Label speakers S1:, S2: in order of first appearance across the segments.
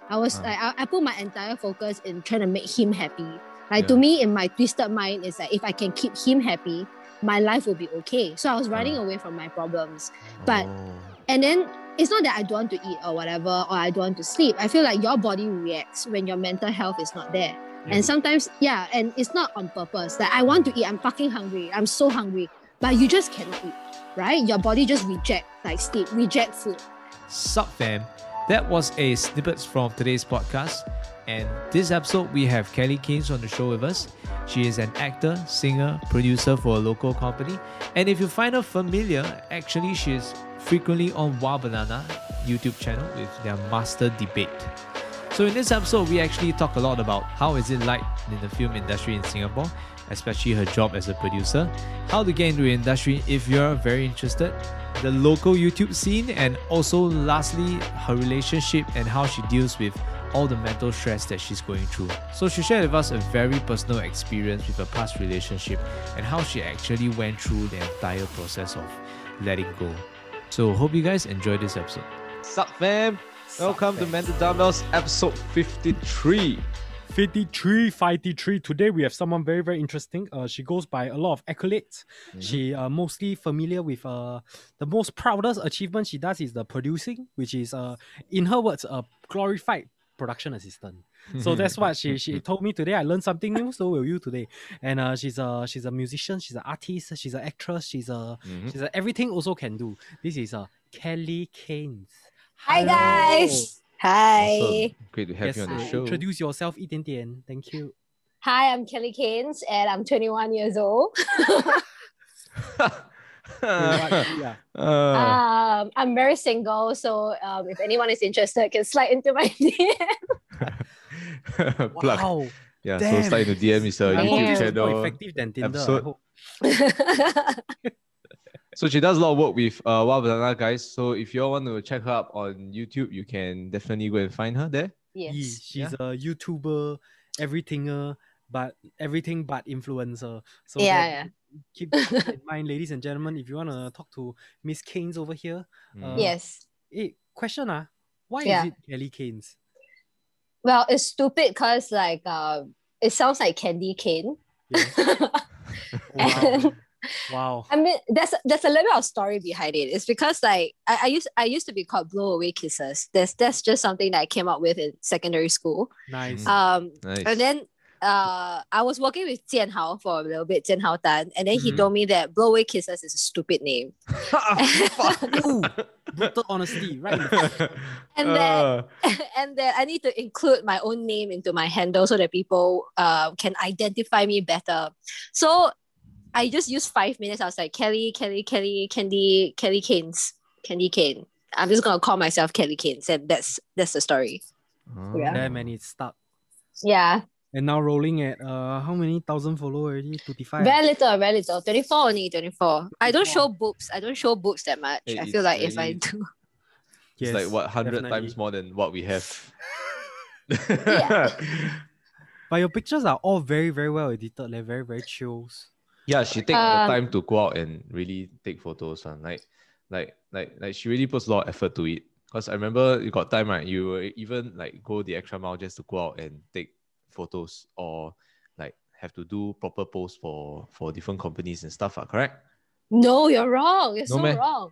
S1: I put my entire focus in trying to make him happy. Like to me, in my twisted mind, is that if I can keep him happy, my life will be okay. So I was running away from my problems. But and then it's not that I don't want to eat or whatever, or I don't want to sleep. I feel like your body reacts when your mental health is not there. And sometimes, and it's not on purpose. Like I want to eat, I'm fucking hungry. I'm so hungry. But you just cannot eat, right? Your body just reject like sleep, reject food.
S2: Sup fam, that was a snippet from today's podcast, and this episode we have Kelly Keynes on the show with us. She is an actor, singer, producer for a local company, and if you find her familiar, actually she is frequently on Wild Banana YouTube channel with their Master Debate. So in this episode, we actually talk a lot about how is it like in the film industry in Singapore, especially her job as a producer, how to get into the industry if you're very interested, the local YouTube scene, and also lastly, her relationship and how she deals with all the mental stress that she's going through. So she shared with us a very personal experience with a past relationship and how she actually went through the entire process of letting go. So hope you guys enjoy this episode.
S3: Sup fam? Welcome to Mental Dumbbells episode 53.
S4: 53. Today we have someone very, very interesting. She goes by a lot of accolades. She mostly familiar with the most proudest achievement she does is the producing, which is in her words a glorified production assistant. So that's what she told me today. I learned something new, so will you today. And she's a musician, she's an artist, she's an actress, she's a everything also can do. This is Kelly Keynes.
S1: Hi guys. Hi.
S3: Awesome. Great to have you on the show.
S4: Introduce yourself 一点点. Thank you.
S1: Hi, I'm Kelly Keynes and I'm 21 years old. I'm very single, so if anyone is interested, can slide into my DM.
S3: Plug.
S4: Wow.
S3: Yeah,
S4: Damn.
S3: so slide into DM is a YouTube
S4: More
S3: channel.
S4: effective than Tinder,
S3: episode.
S4: I hope.
S3: So she does a lot of work with Wild Banana guys. So if you all want to check her up on YouTube, you can definitely go and find her there.
S1: Yes.
S4: She's a YouTuber, everythinger, but everything but influencer. So keep in mind, ladies and gentlemen, if you want to talk to Miss Keynes over here.
S1: Yes.
S4: Hey, question why is it Kelly Keynes?
S1: Well, it's stupid because like it sounds like candy cane.
S4: Wow. Wow.
S1: I mean, there's a little bit of story behind it. It's because like I used to be called Blow Away Kisses. That's just something that I came up with in secondary school.
S4: Nice.
S3: Nice.
S1: And then I was working with Jian Hao for a little bit, Jian Hao Tan, and then he told me that Blow Away Kisses is a stupid name.
S4: Ooh, brutal honesty, right?
S1: And then I need to include my own name into my handle so that people can identify me better. So I just used 5 minutes. I was like, Kelly Keynes. Candy Cane. I'm just gonna call myself Kelly Keynes, and that's the story.
S4: Damn, and it's stuck.
S1: Yeah.
S4: And now rolling at how many thousand followers already? 25.
S1: Very little. 24 only, 24. I don't show boobs. I don't show boobs that much.
S3: Hey,
S1: I feel like if I
S3: really-
S1: do.
S3: It's like what 100 times more than what we have.
S4: But your pictures are all very, very well edited. Like very, very chills.
S3: Yeah, she take the time to go out and really take photos. Like she really puts a lot of effort to it. Because I remember you got time, right? You even like go the extra mile just to go out and take photos or like have to do proper posts for different companies and stuff, correct?
S1: No, you're wrong. You're
S3: No,
S1: so
S3: meh?
S1: wrong.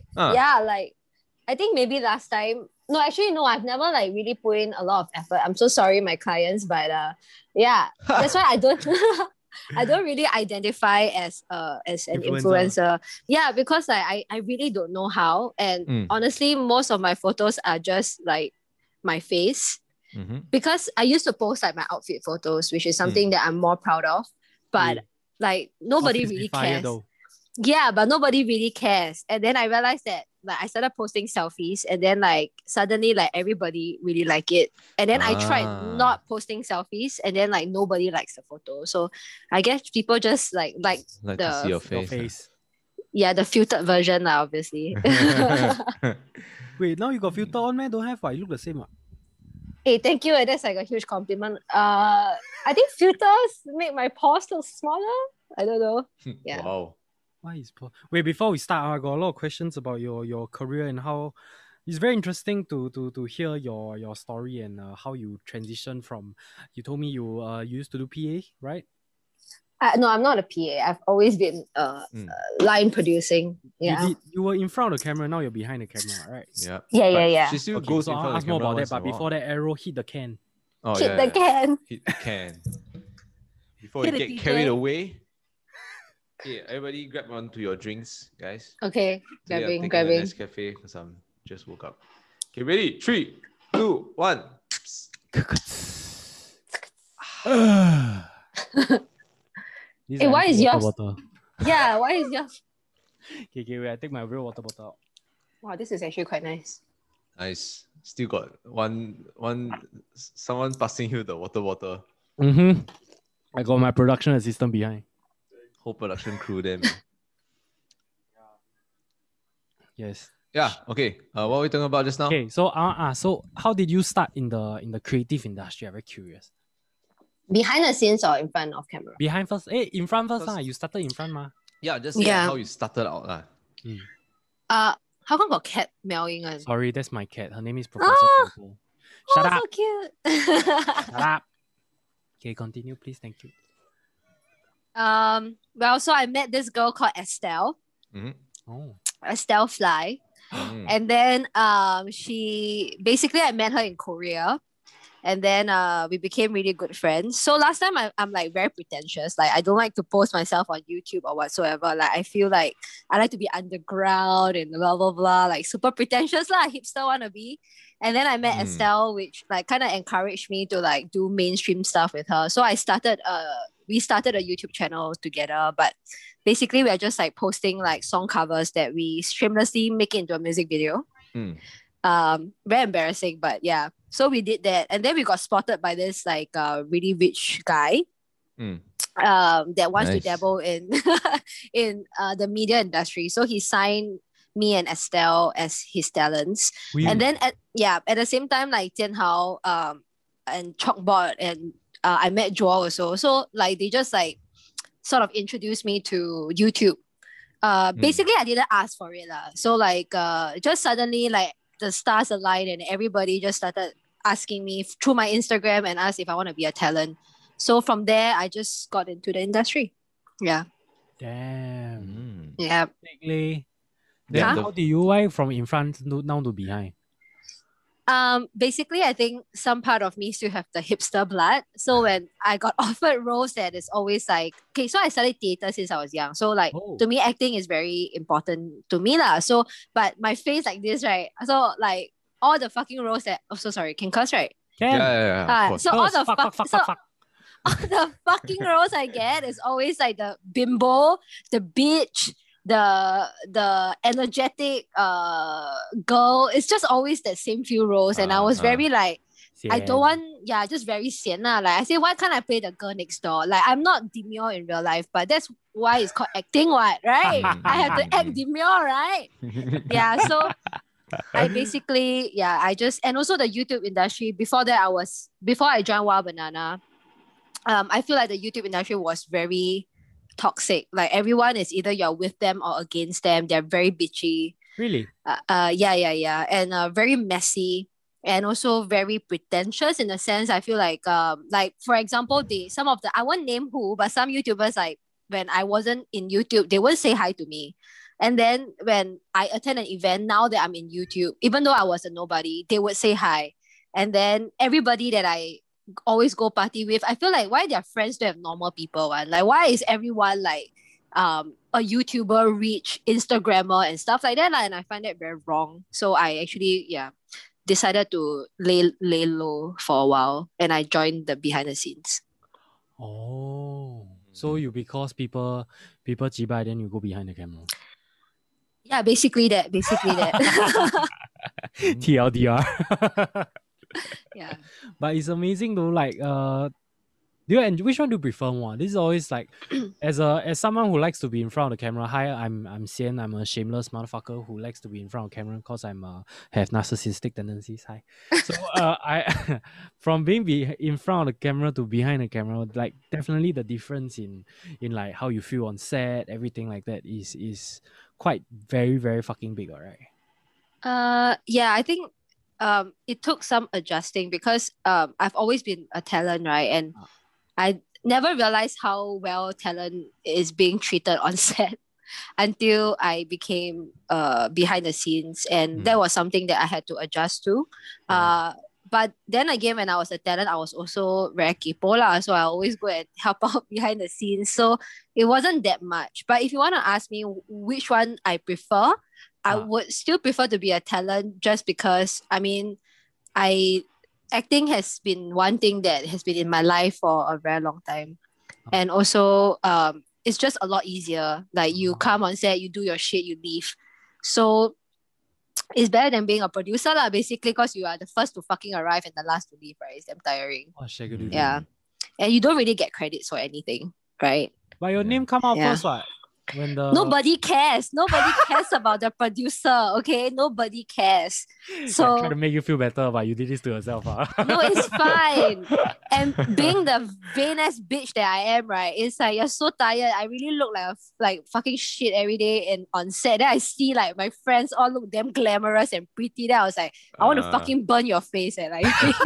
S1: I think maybe last time. No, actually, no, I've never like really put in a lot of effort. I'm so sorry, my clients, but that's why I don't I don't really identify as an influencer. Yeah, because I really don't know how. And honestly, most of my photos are just like my face. Because I used to post like my outfit photos, which is something that I'm more proud of. But like nobody really cares. Yeah, but nobody really cares. And then I realized that like I started posting selfies, and then like suddenly like everybody really like it. And then I tried not posting selfies, and then like nobody likes the photo. So I guess people just like
S3: to see your face.
S1: Yeah, the filtered version lah, obviously.
S4: Wait, now you got filter on, man? Don't have, you look the same.
S1: Hey, thank you. That's like a huge compliment. I think filters make my pores look smaller. I don't know. Yeah.
S3: Wow.
S4: Why is Wait, before we start, I got a lot of questions about your career and how it's very interesting to hear your story and how you transition from. You told me you used to do PA, right?
S1: No, I'm not a PA. I've always been line producing. Yeah.
S4: You were in front of the camera. Now you're behind the camera, right?
S3: Yeah.
S1: Yeah,
S3: But
S1: yeah.
S3: She still
S4: Okay,
S3: goes
S4: so
S3: in
S4: I'll
S3: front of
S4: ask
S3: the
S4: more
S3: camera
S4: about that.
S3: once
S4: But
S3: in a while.
S4: before that arrow hit the can.
S3: Oh,
S1: Hit the can.
S3: Hit the can. Before
S1: Hit
S3: you
S1: the
S3: get
S1: DJ.
S3: carried away. Okay, everybody grab onto your drinks, guys.
S1: Okay,
S3: Today I'm
S1: grabbing.
S3: taking a Nescafe because I'm just woke up. Okay, ready? 3, 2, 1.
S1: Hey, why is yours?
S4: Water.
S1: Yeah, why is yours?
S4: Okay, wait. I take my real water bottle out.
S1: Wow, this is actually quite nice.
S3: Nice. Still got someone passing you the water bottle.
S4: Mm-hmm. I got my production assistant behind.
S3: Whole production crew there, man.
S4: Yes.
S3: Yeah. Okay. What were we talking about just now?
S4: Okay. So so how did you start in the creative industry? I'm very curious.
S1: Behind the scenes or in front of camera?
S4: Behind first. In front first.
S3: First.
S4: You started in front, ma.
S3: Yeah. Just say
S1: Yeah.
S3: how you started out.
S1: How come got cat meowing on?
S4: Sorry, that's my cat. Her name is Professor Popo. Shut up.
S1: So cute.
S4: Shut up. Okay, continue, please. Thank you.
S1: Well, so I met this girl called Estelle.
S3: Mm-hmm.
S4: Oh.
S1: Estelle Fly. And then she basically I met her in Korea. And then we became really good friends. So last time I'm like very pretentious. Like I don't like to post myself on YouTube or whatsoever. Like I feel like I like to be underground and blah blah blah. Like super pretentious lah, hipster wannabe. And then I met Estelle, which like kind of encouraged me to like do mainstream stuff with her. So we started a YouTube channel together, but basically we're just like posting like song covers that we shamelessly make into a music video. Very embarrassing, but yeah. So we did that, and then we got spotted by this like really rich guy that wants to dabble in in the media industry. So he signed me and Estelle as his talents. And then at the same time, like Jian Hao and Chalkboard and I met Joel also. So like they just like sort of introduced me to YouTube. Basically I didn't ask for it lah. So like just suddenly like the stars aligned and everybody just started asking me through my Instagram and asked if I want to be a talent. So from there I just got into the industry. Yeah.
S4: Damn.
S1: Yeah.
S4: Then how do you like from in front now to behind?
S1: Basically I think some part of me still have the hipster blood. So when I got offered roles that is always like, okay, so I studied theater since I was young. So like to me acting is very important to me lah. So but my face like this, right? So like all the fucking roles that sorry, can curse, right?
S4: Can.
S3: Yeah.
S1: So all the all the fucking roles I get is always like the bimbo, the bitch, the energetic girl. It's just always the same few roles, and I was very like I don't want just very sian lah. Like I say, why can't I play the girl next door? Like I'm not demure in real life, but that's why it's called acting, what, right? I have to act demure, right? Yeah, so I basically I just, and also the YouTube industry before that before I joined Wild Banana, I feel like the YouTube industry was very toxic. Like everyone is either you're with them or against them. They're very bitchy.
S4: Really?
S1: Yeah. And very messy and also very pretentious in a sense. I feel like for example, I won't name who, but some YouTubers, like when I wasn't in YouTube, they wouldn't say hi to me. And then when I attend an event, now that I'm in YouTube, even though I was a nobody, they would say hi. And then everybody that I always go party with, I feel like why their friends don't have normal people one? Like why is everyone like a YouTuber, rich Instagrammer and stuff like that? And I find that very wrong. So I actually decided to lay low for a while, and I joined the behind the scenes.
S4: Oh, so you because people jibai, then you go behind the camera.
S1: Yeah, basically that.
S4: TLDR.
S1: Yeah.
S4: But it's amazing though, like which one do you prefer more? This is always like as someone who likes to be in front of the camera. Hi, I'm Sian. I'm a shameless motherfucker who likes to be in front of the camera because I'm have narcissistic tendencies. Hi. So I from being in front of the camera to behind the camera, like definitely the difference in like how you feel on set, everything like that is quite very, very fucking big, alright?
S1: Yeah, I think it took some adjusting because I've always been a talent, right? And I never realized how well talent is being treated on set until I became behind the scenes, and that was something that I had to adjust to. But then again, when I was a talent, I was also very kipo lah, so I always go and help out behind the scenes. So it wasn't that much. But if you want to ask me which one I prefer, I would still prefer to be a talent, just because I mean, I acting has been one thing that has been in my life for a very long time, and also it's just a lot easier. Like you come on set, you do your shit, you leave. So it's better than being a producer lah, basically, because you are the first to fucking arrive and the last to leave, right? It's damn tiring. Yeah. And you don't really get credits for anything, right?
S4: But your name come out first, what? When
S1: Nobody cares. Nobody cares about the producer, okay? Nobody cares. So
S4: I try to make you feel better, but you did this to yourself.
S1: No, it's fine. And being the vain-ass bitch that I am, right? It's like you're so tired. I really look like fucking shit every day and on set. Then I see like my friends all look damn glamorous and pretty. Then I was like, I want to fucking burn your face like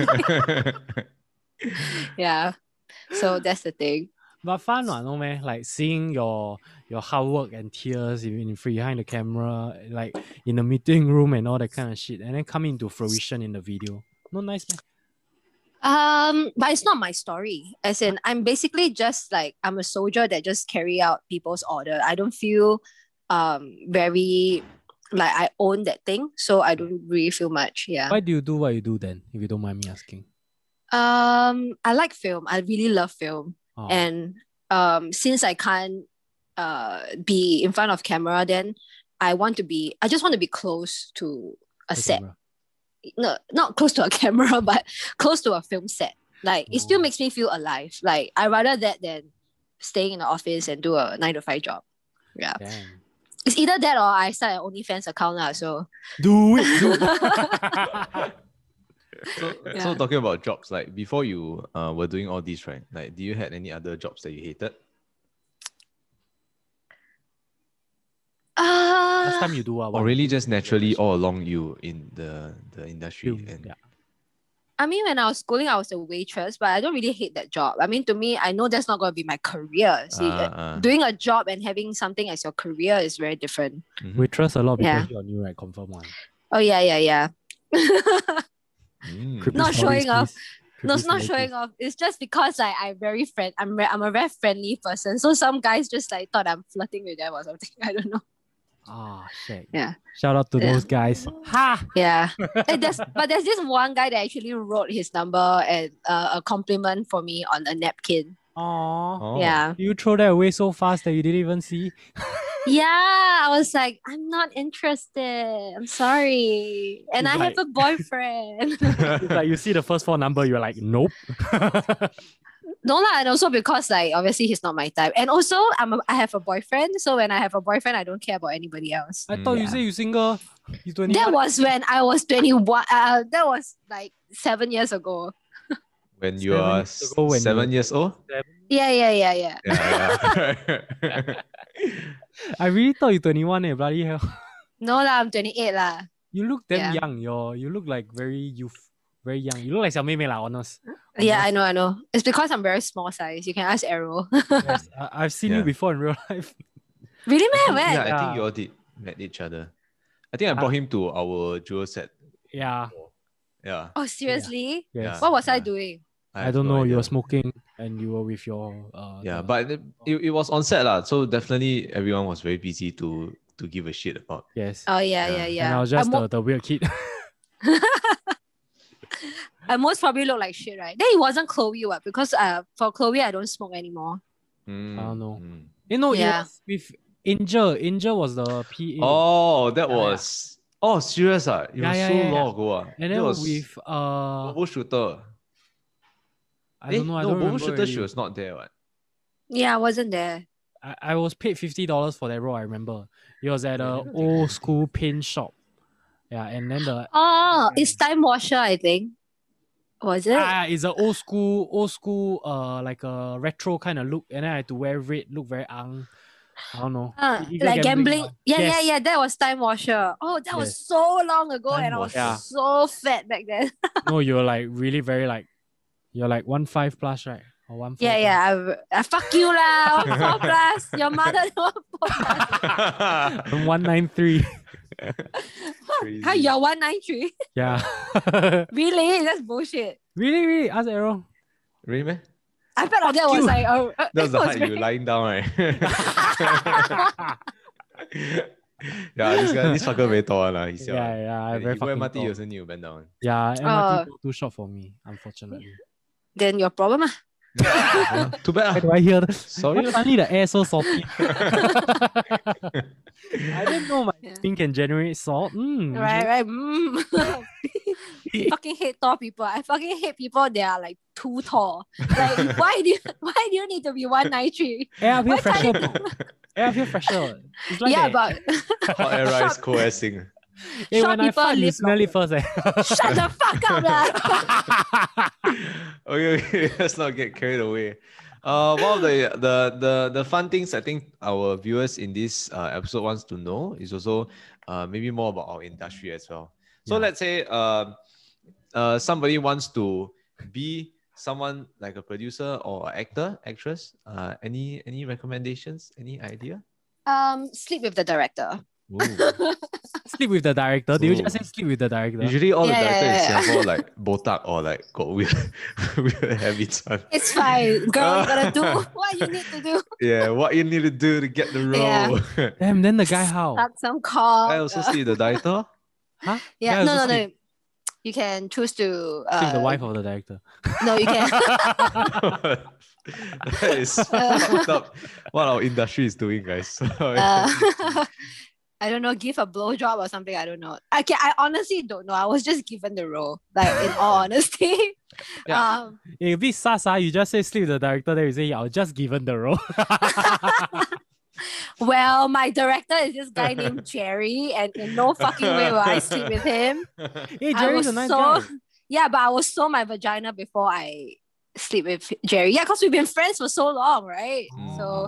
S1: yeah. So that's the thing.
S4: But fun one, no man? Like seeing your hard work and tears in behind the camera, like in the meeting room and all that kind of shit, and then come into fruition in the video. No nice, man.
S1: But it's not my story. As in, I'm basically just like I'm a soldier that just carry out people's order. I don't feel very like I own that thing, so I don't really feel much. Yeah.
S4: Why do you do what you do then, if you don't mind me asking?
S1: I like film. I really love film. And since I can't be in front of camera, then I just want to be close to a set. Camera. No, not close to a camera, but close to a film set. Like it still makes me feel alive. Like I rather that than staying in the office and do a 9 to 5 job. Yeah. Damn. It's either that or I start an OnlyFans account now. So
S4: do it.
S3: So talking about jobs, like before you were doing all these, right? Like, do you had any other jobs that you hated?
S4: Last time you do
S3: or really just naturally all along you in the industry?
S1: I mean, when I was schooling, I was a waitress, but I don't really hate that job. I mean, to me, I know that's not going to be my career. See, doing a job and having something as your career is very different.
S4: Mm-hmm. Waitress, a lot of people on you, right? Confirm one.
S1: Oh, yeah. Not
S4: stories,
S1: showing off. No, it's not showing off. It's just because like I'm a very friendly person. So some guys just like thought I'm flirting with them or something. I don't know.
S4: Oh shit.
S1: Yeah.
S4: Shout out to those guys. Ha!
S1: Yeah. But there's this one guy that actually wrote his number and a compliment for me on a napkin.
S4: Aww.
S1: Yeah.
S4: You throw that away so fast that you didn't even see.
S1: Yeah, I was like, I'm not interested. I'm sorry. And I have a boyfriend.
S4: It's like you see the first 4 number, you're like, nope.
S1: No lah, and also because like obviously he's not my type. And also I have a boyfriend, so when I have a boyfriend, I don't care about anybody else.
S4: I thought you said you single. You're 21.
S1: That was when I was 21. That was like 7 years ago.
S3: When you are 7 years old?
S1: Yeah.
S4: I really thought you're 21, bloody hell.
S1: No lah, I'm 28 lah.
S4: You look damn young. You look like very young. You look like Xiao Mei Mei lah, honest.
S1: Yeah, I know. It's because I'm very small size. You can ask Arrow.
S4: Yes, I've seen you before in real life.
S1: Really, man? When?
S3: Yeah, I think you all did met each other. I think I brought him to our jewel set.
S4: Yeah.
S3: Yeah.
S1: Oh, seriously?
S4: Yes.
S1: What was I doing?
S4: I don't know. You were smoking and you were with your...
S3: but it was on set lah. So definitely everyone was very busy to give a shit about.
S4: Yes.
S1: Oh, yeah.
S4: And I was just the weird kid.
S1: I most probably look like shit, right? Then it wasn't Chloe, what? Because for Chloe, I don't smoke anymore.
S4: I don't know. You know, it was with Angel. Angel was the PA.
S3: Oh, that was... Oh, serious? It was so long ago.
S4: And then
S3: was
S4: with...
S3: Bobo Shooter.
S4: I don't know. I don't
S3: Bobo Shooter,
S4: remember.
S3: she was not there, what?
S1: Yeah, I wasn't there.
S4: I was paid $50 for that role, I remember. It was at an old school paint shop. Yeah, and then the...
S1: Oh, it's Time Washer, I think. Was it?
S4: It's an old school, like a retro kind of look. And then I had to wear red, look very ang. I don't know.
S1: Like gambling.
S4: One.
S1: Yeah. That was Time Washer. Oh, that was so long ago,
S3: Time
S1: and I was
S3: Washer.
S1: so fat back then.
S4: No, you're like really very like, you're like 1.5 plus, right? Or 1.4.
S1: I fuck you lah. 1.4 plus. Your mother 1.4 plus.
S4: I'm 193.
S1: How you're 193?
S4: Yeah.
S1: Really? That's bullshit.
S4: Really? Ask Arrow.
S3: Really, man?
S1: I felt like that was like
S3: That was the height you
S1: very-
S3: lying down, right? Yeah, this fucker very tall lah. He's
S4: Yeah, very
S3: He go
S4: fucking
S3: MRT, he
S4: tall.
S3: also need to bend down.
S4: Yeah, MRT too short for me, unfortunately.
S1: Then your problem ah.
S3: Too bad.
S4: Why do I hear that?
S3: Sorry.
S4: Why suddenly the air so salty? I didn't know my
S1: Yeah.
S4: skin can generate salt.
S1: Right. Fucking hate tall people. I fucking hate people that are like too tall. Like why do you need to be 193?
S4: Air up here
S1: Why
S4: fresher.
S1: can't
S4: Air up here fresher. It's like
S1: Yeah,
S4: that.
S1: but
S3: Hot air rise coalescing.
S4: Hey,
S1: short
S4: when I
S1: people
S4: fart, you
S1: live
S4: smell it first.
S1: shut the fuck up lah.
S3: Okay, let's not get carried away. One of the fun things I think our viewers in this episode wants to know is also maybe more about our industry as well. So
S4: Yeah.
S3: let's say somebody wants to be someone like a producer or actor, actress. Any recommendations? Any idea?
S1: Sleep with the director.
S3: Ooh.
S4: Sleep with the director. Did you
S3: Ooh.
S4: just say sleep with the director?
S3: Usually all the
S1: Yeah,
S3: directors in
S1: yeah.
S3: Singapore like botak or like got weird habits on.
S1: It's fine, girl. You gotta do what you need to do.
S3: Yeah, what you need to do to get the role.
S1: Yeah.
S4: Damn, then the guy how?
S1: Suck some cock.
S3: I also see the director.
S4: Huh?
S1: Yeah,
S4: Guy
S1: no.
S4: also sleep-
S1: You can choose to
S4: sleep with the wife of the director.
S1: No, you can.
S3: That is fucked up what our industry is doing, guys.
S1: I don't know, give a blowjob or something. I don't know. I honestly don't know. I was just given the role, like in all honesty.
S3: Yeah.
S4: A bit sasa, you just say sleep with the director, then you say, I was just given the role.
S1: Well, my director is this guy named Jerry, and in no fucking way will I sleep with him.
S4: Hey,
S1: I
S4: Jerry's
S1: was
S4: a nice
S1: so
S4: guy.
S1: yeah, but I was so my vagina before I sleep with Jerry. Yeah, because we've been friends for so long, right? So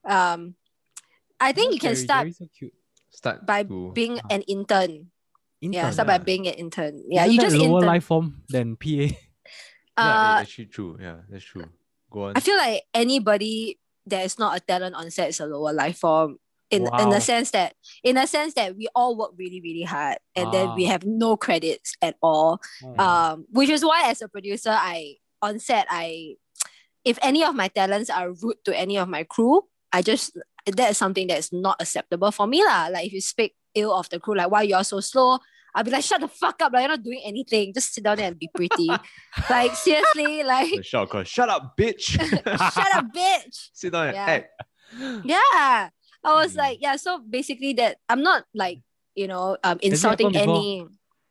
S1: I think you can start
S4: Jerry's so cute.
S3: Start
S1: by
S3: to-
S1: being an intern. Yeah,
S4: Intern.
S1: start by being an intern. Yeah,
S4: Isn't
S1: you
S4: that
S1: just
S4: lower
S1: intern.
S4: life form than PA.
S3: yeah, actually true. Yeah, that's true. Go on.
S1: I feel like anybody that is not a talent on set is a lower life form. In
S4: Wow.
S1: the sense that we all work really, really hard and then we
S4: Ah.
S1: have no credits at all.
S4: Oh.
S1: Which is why as a producer, on set, if any of my talents are rude to any of my crew, that is something that is not acceptable for me lah. Like if you speak ill of the crew, like why you're so slow, I'll be like, shut the fuck up, like you're not doing anything. Just sit down there and be pretty. Like seriously, like
S3: The shout call, shut up, bitch.
S1: shut up, bitch.
S3: Sit down and
S1: Yeah.
S3: act.
S1: Yeah. I was
S3: Mm.
S1: like, yeah, so basically that I'm not like, insulting
S4: happened
S1: any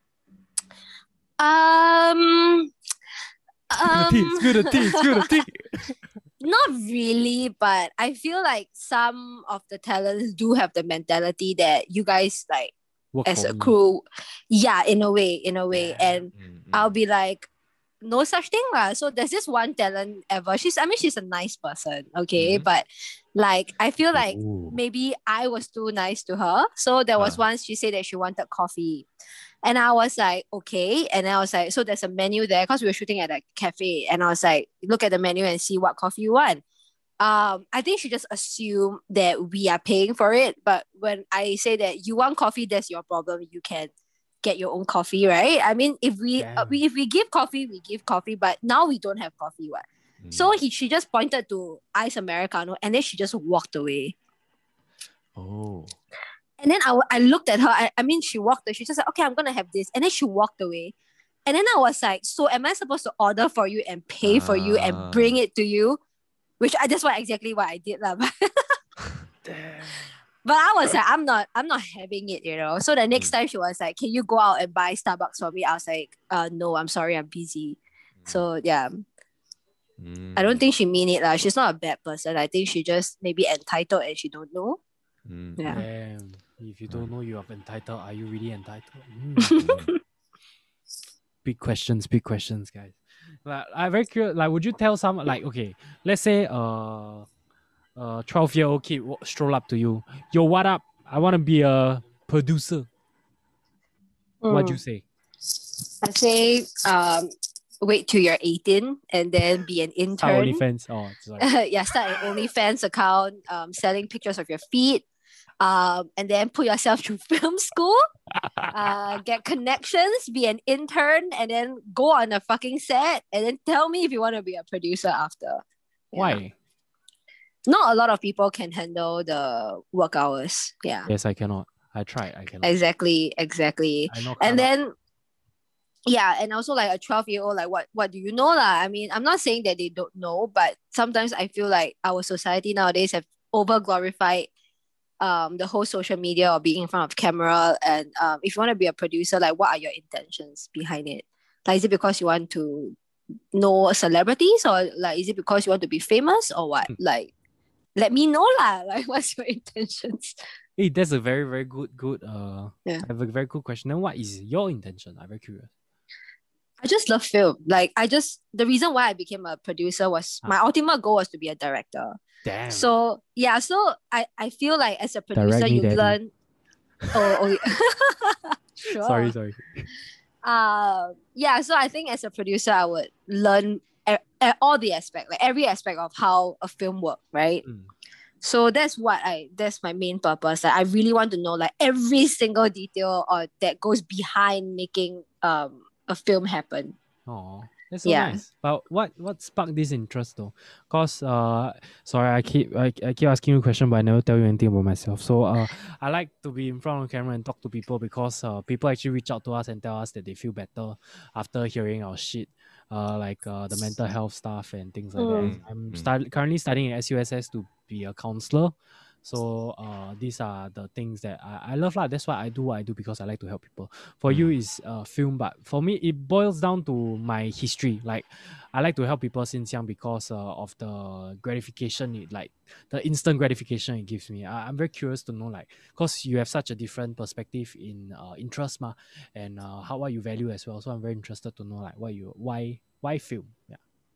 S1: um
S4: Spill the tea.
S1: not really, but I feel like some of the talents do have the mentality that you guys like
S4: Work
S1: as
S4: for
S1: a
S4: me.
S1: crew. Yeah, in a way. And
S3: Mm,
S1: I'll be like, no such thing lah. So there's this one talent ever. She's a nice person, okay?
S3: Mhm.
S1: But like I feel like
S4: Ooh.
S1: maybe I was too nice to her. So there was once she said that she wanted coffee. And I was like, okay. And I was like, so there's a menu there because we were shooting at a cafe. And I was like, look at the menu and see what coffee you want. I think she just assumed that we are paying for it. But when I say that you want coffee, that's your problem. You can get your own coffee, right? I mean, if we give coffee, we give coffee. But now we don't have coffee, what?
S3: mm.
S1: So she just pointed to Ice Americano and then she just walked away.
S3: Oh.
S1: And then I looked at her. I mean, she walked away. She just said, okay, I'm going to have this. And then she walked away. And then I was like, so am I supposed to order for you and pay for you and bring it to you? Which that's exactly what I did. But I was like, I'm not having it, So the next time she was like, can you go out and buy Starbucks for me? I was like, no, I'm sorry, I'm busy. So yeah, I don't think she mean it. She's not a bad person. I think she just maybe entitled and she don't know.
S3: Mm.
S1: Yeah.
S4: Damn. If you don't know you are entitled, are you really entitled? Big questions, guys. Like, I'm very curious. Like, would you tell someone, like, okay, let's say a 12-year-old kid stroll up to you, yo, what up? I want to be a producer. What'd you say?
S1: I say wait till you're 18 and then be an
S4: Start
S1: intern.
S4: OnlyFans. Oh, sorry.
S1: Yeah, start an OnlyFans account, selling pictures of your feet, and then put yourself through film school, get connections, be an intern, and then go on a fucking set, and then tell me if you want to be a producer after. Yeah.
S4: Why?
S1: Not a lot of people can handle the work hours. Yeah.
S4: Yes, I cannot. I tried. I cannot.
S1: Exactly.
S4: I know.
S1: And then yeah, and also like a 12-year-old, like what do you know lah? I mean, I'm not saying that they don't know, but sometimes I feel like our society nowadays have over glorified the whole social media or being in front of camera. And if you want to be a producer, like what are your intentions behind it? Like, is it because you want to know celebrities, or like is it because you want to be famous, or what? Like, let me know lah. Like, what's your intentions?
S4: Hey, that's a very, very good
S1: Yeah.
S4: I have a very good question. Then what is your intention? I'm very curious.
S1: I just love film. Like, the reason why I became a producer was my ultimate goal was to be a director.
S4: Damn.
S1: So yeah, so I feel like as a producer,
S4: Direct me,
S1: you
S4: daddy.
S1: learn. Sure.
S4: Sorry.
S1: Yeah. So I think as a producer, I would learn all the aspect, like every aspect of how a film works, right? So that's my main purpose. Like, I really want to know like every single detail or that goes behind making a film happen.
S4: Oh, that's so
S1: Yeah.
S4: nice. But what sparked this interest though? Cause sorry, I keep asking you a question, but I never tell you anything about myself. So I like to be in front of the camera and talk to people because people actually reach out to us and tell us that they feel better after hearing our shit. Like the mental health stuff and things like that. I'm currently studying at SUSS to be a counselor. So these are the things that I love lah. That's why I do what I do, because I like to help people. For you is film, but for me it boils down to my history. Like I like to help people since young because of the gratification, the instant gratification it gives me. I'm very curious to know, like, because you have such a different perspective in interest and what you value as well. So I'm very interested to know like why film. Yeah.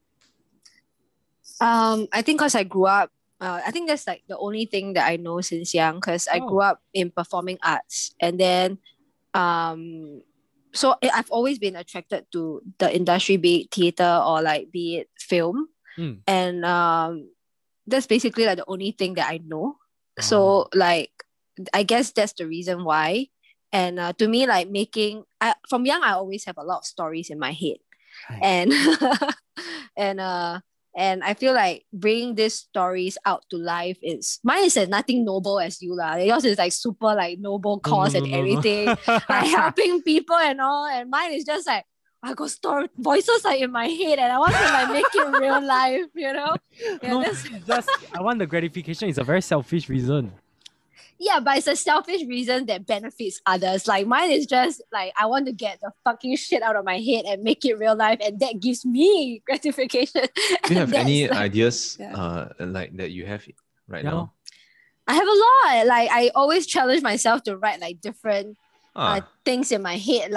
S1: I think because I grew up. I think that's like the only thing that I know since young, because I grew up in performing arts, and then so I've always been attracted to the industry, be it theater or like be it film, and that's basically like the only thing that I know. So like I guess that's the reason why. And to me, like from young, I always have a lot of stories in my head, and and I feel like bringing these stories out to life mine is nothing noble as you lah. Yours is like super like noble cause and everything, like helping people and all. And mine is just like I got voices like in my head, and I want to like make it real life, you know? Yeah,
S4: I want the gratification. It's a very selfish reason.
S1: Yeah, but it's a selfish reason that benefits others. Like mine is just like I want to get the fucking shit out of my head and make it real life, and that gives me gratification.
S3: Do you have any ideas like that you have right now?
S1: I have a lot. Like I always challenge myself to write like different things in my head.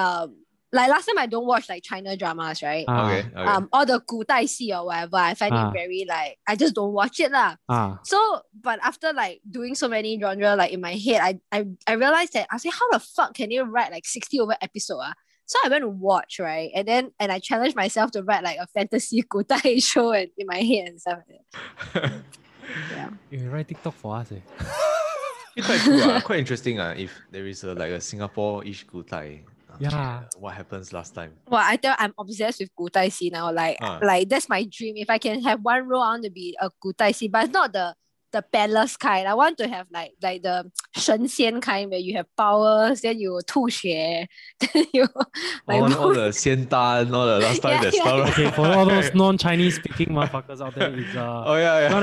S1: Like last time I don't watch like China dramas, right?
S3: Okay.
S1: All the 古代戏 or whatever, I find it very like I just don't watch it lah. So, but after like doing so many genre like in my head, I realized that I say, how the fuck can you write like 60 over episode? So I went to watch, right? And I challenged myself to write like a fantasy 古代 show in my head and stuff like that. Yeah.
S4: You write TikTok for us, eh?
S3: It's quite cool, quite interesting. If there is like a Singapore-ish 古代.
S4: Yeah.
S3: What happens last time?
S1: Well, I'm obsessed with 古代戏 now. Like that's my dream. If I can have one role, I want to be a 古代戏, but it's not the palace kind. I want to have like the 神仙 kind, where you have powers, then you 吐血, then you like
S3: all the 仙丹, all the last time that stuff.
S4: Okay, for all those non-Chinese speaking motherfuckers out there, it's gonna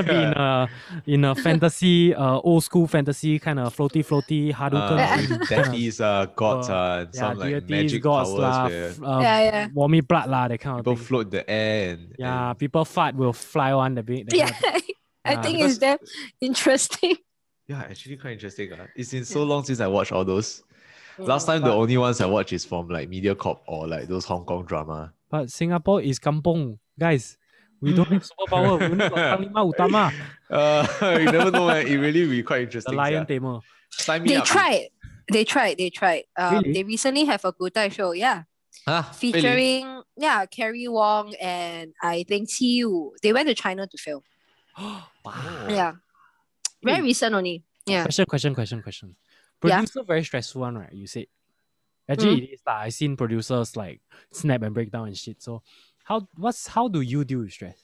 S4: be in a fantasy, old school fantasy kind of floaty Hadouken.
S3: Deities, gods, and some like magic
S4: gods
S3: powers. Where
S4: warmy blood lah, that kind of
S3: people
S4: thing.
S3: float the air and
S4: people fart will fly on the bit.
S1: I think it's damn interesting.
S3: Yeah, actually quite interesting. It's been so long since I watched all those. Last time the only ones I watched is from like MediaCorp or like those Hong Kong drama.
S4: But Singapore is kampong. Guys, We don't have superpower. We only got Panglima Utama,
S3: You never know, man. It really be quite
S4: the
S3: interesting.
S4: lion
S3: sia.
S4: tamer.
S3: Sign me
S1: They
S3: up.
S1: tried. They tried.
S4: Really?
S1: They recently have a Gutai show, yeah.
S3: Huh? Really?
S1: Featuring Carrie Wong and I think Tiu. They went to China to film.
S4: Wow.
S1: Yeah. Very recent only. Yeah.
S4: Question.
S1: Yeah.
S4: Producer very stressful one, right? You said. Actually, it is like I seen producers like snap and break down and shit. So, how do you deal with stress?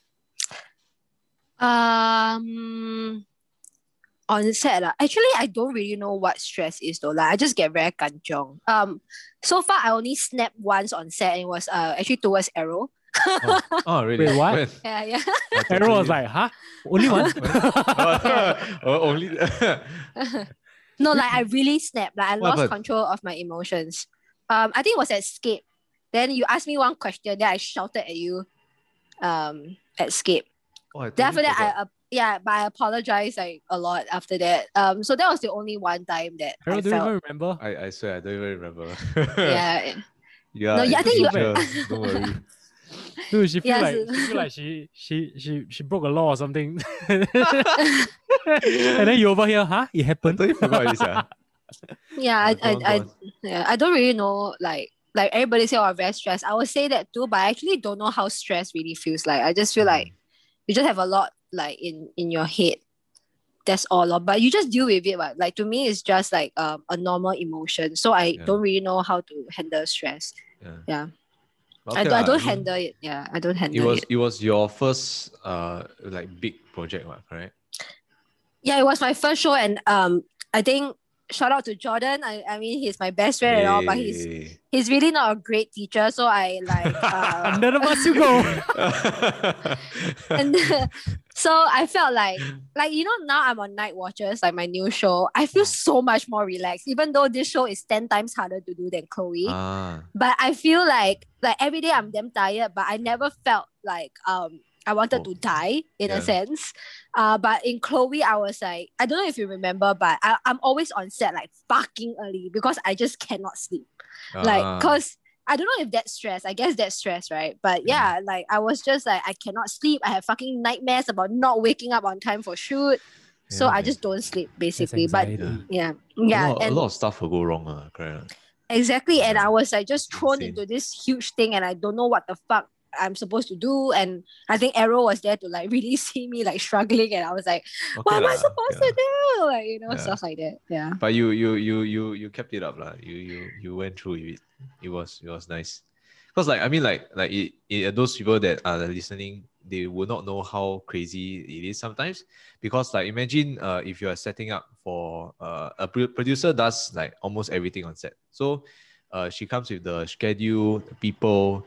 S1: On set, actually, I don't really know what stress is though. Like, I just get very kanchong. So far, I only snapped once on set, and it was actually towards Arrow.
S3: Oh, really?
S4: Wait, what?
S3: When?
S1: Yeah.
S4: Arrow was like, huh? Only one?
S3: Only.
S1: No, like I really snapped. Like I
S3: What
S1: lost
S3: happened?
S1: control of my emotions. I think it was at Escape. Then you asked me one question, then I shouted at you. At Escape.
S3: Oh, I
S1: Then
S3: totally
S1: after that,
S3: forgot.
S1: but I apologized like a lot after that. So that was the only one time that
S4: Arrow,
S1: I
S4: do you even
S1: felt.
S4: remember?
S3: I swear I don't even remember.
S1: Yeah.
S3: Yeah.
S1: No, yeah, I think you-
S3: Don't worry.
S4: Dude, she feel
S1: Yes.
S4: like she broke a law or something. And then you over here, huh? It
S3: I
S4: happened.
S3: totally forgot this.
S1: Yeah,
S3: Go on.
S1: I don't really know like everybody say I'm very stressed. I would say that too, but I actually don't know how stress really feels like. I just feel like you just have a lot like in your head. That's all. But you just deal with it. Right? Like to me, it's just like a normal emotion. So I
S3: Yeah.
S1: don't really know how to handle stress. Yeah.
S3: But
S1: I
S3: okay
S1: don't
S3: lah, I mean,
S1: handle it. Yeah, I don't handle it.
S3: It was your first like big project, correct?
S1: Yeah, it was my first show, and I think shout out to Jordan. I mean, he's my best friend and all, but he's really not a great teacher. So I like
S4: Under the bus you go.
S1: and so I felt like now I'm on Night Watchers, like my new show. I feel so much more relaxed, even though this show is 10 times harder to do than Chloe. But I feel like every day I'm damn tired, but I never felt like I wanted to die in a sense. But in Chloe, I was like, I don't know if you remember, but I'm always on set like fucking early because I just cannot sleep. Cause I don't know if that's stress. I guess that's stress, right? But yeah, like I was just like, I cannot sleep. I have fucking nightmares about not waking up on time for shoot. So I just don't sleep basically. But yeah.
S3: A lot of stuff will go wrong, correct?
S1: Exactly. And I was like just thrown
S3: Insane.
S1: into this huge thing and I don't know what the fuck I'm supposed to do. And I think Arrow was there to like really see me like struggling, and I was like, what am I supposed to do? Like, stuff like that. Yeah.
S3: But you kept it up, lah. You went through it. It was nice. Because like I mean like those people that are listening, they will not know how crazy it is sometimes. Because like imagine if you are setting up for a producer does like almost everything on set. So she comes with the schedule, the people,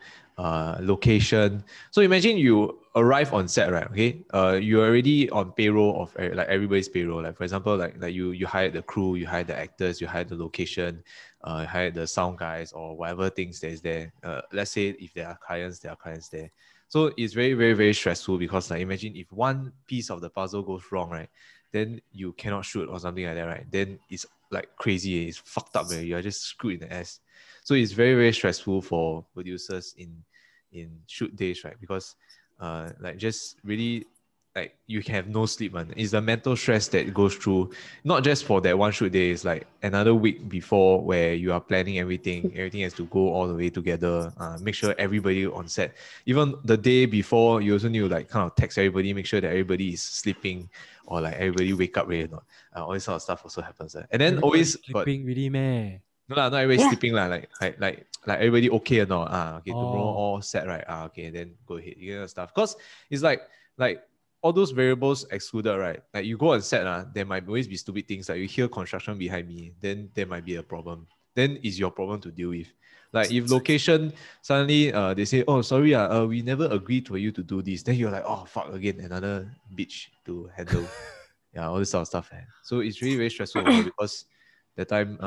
S3: location. So imagine you arrive on set, right? Okay, you're already on payroll of like everybody's payroll. Like for example, like you hired the crew, you hired the actors, you hired the location, hired the sound guys or whatever things that is there. Let's say if there are clients there. So it's very, very, very stressful because like imagine if one piece of the puzzle goes wrong, right? Then you cannot shoot or something like that, right? Then it's like crazy. It's fucked up. You are just screwed in the ass. So it's very, very stressful for producers in shoot days, right? Because like just really like you can have no sleep, man. It's the mental stress that goes through, not just for that one shoot day. It's like another week before where you are planning everything. Everything has to go all the way together. Make sure everybody on set. Even the day before, you also need to like kind of text everybody, make sure that everybody is sleeping or like everybody wake up ready or not. All this sort of stuff also happens. And then always
S4: sleeping really, man.
S3: No, not everybody sleeping like everybody okay or not? Okay, tomorrow all set, right? Okay, then go ahead, you know stuff. Because it's like all those variables excluded, right? Like you go on set, there might always be stupid things. Like you hear construction behind me, then there might be a problem. Then it's your problem to deal with. Like if location suddenly they say, oh sorry, we never agreed for you to do this. Then you're like, oh fuck again, another bitch to handle. All this sort of stuff. So it's really very stressful because that time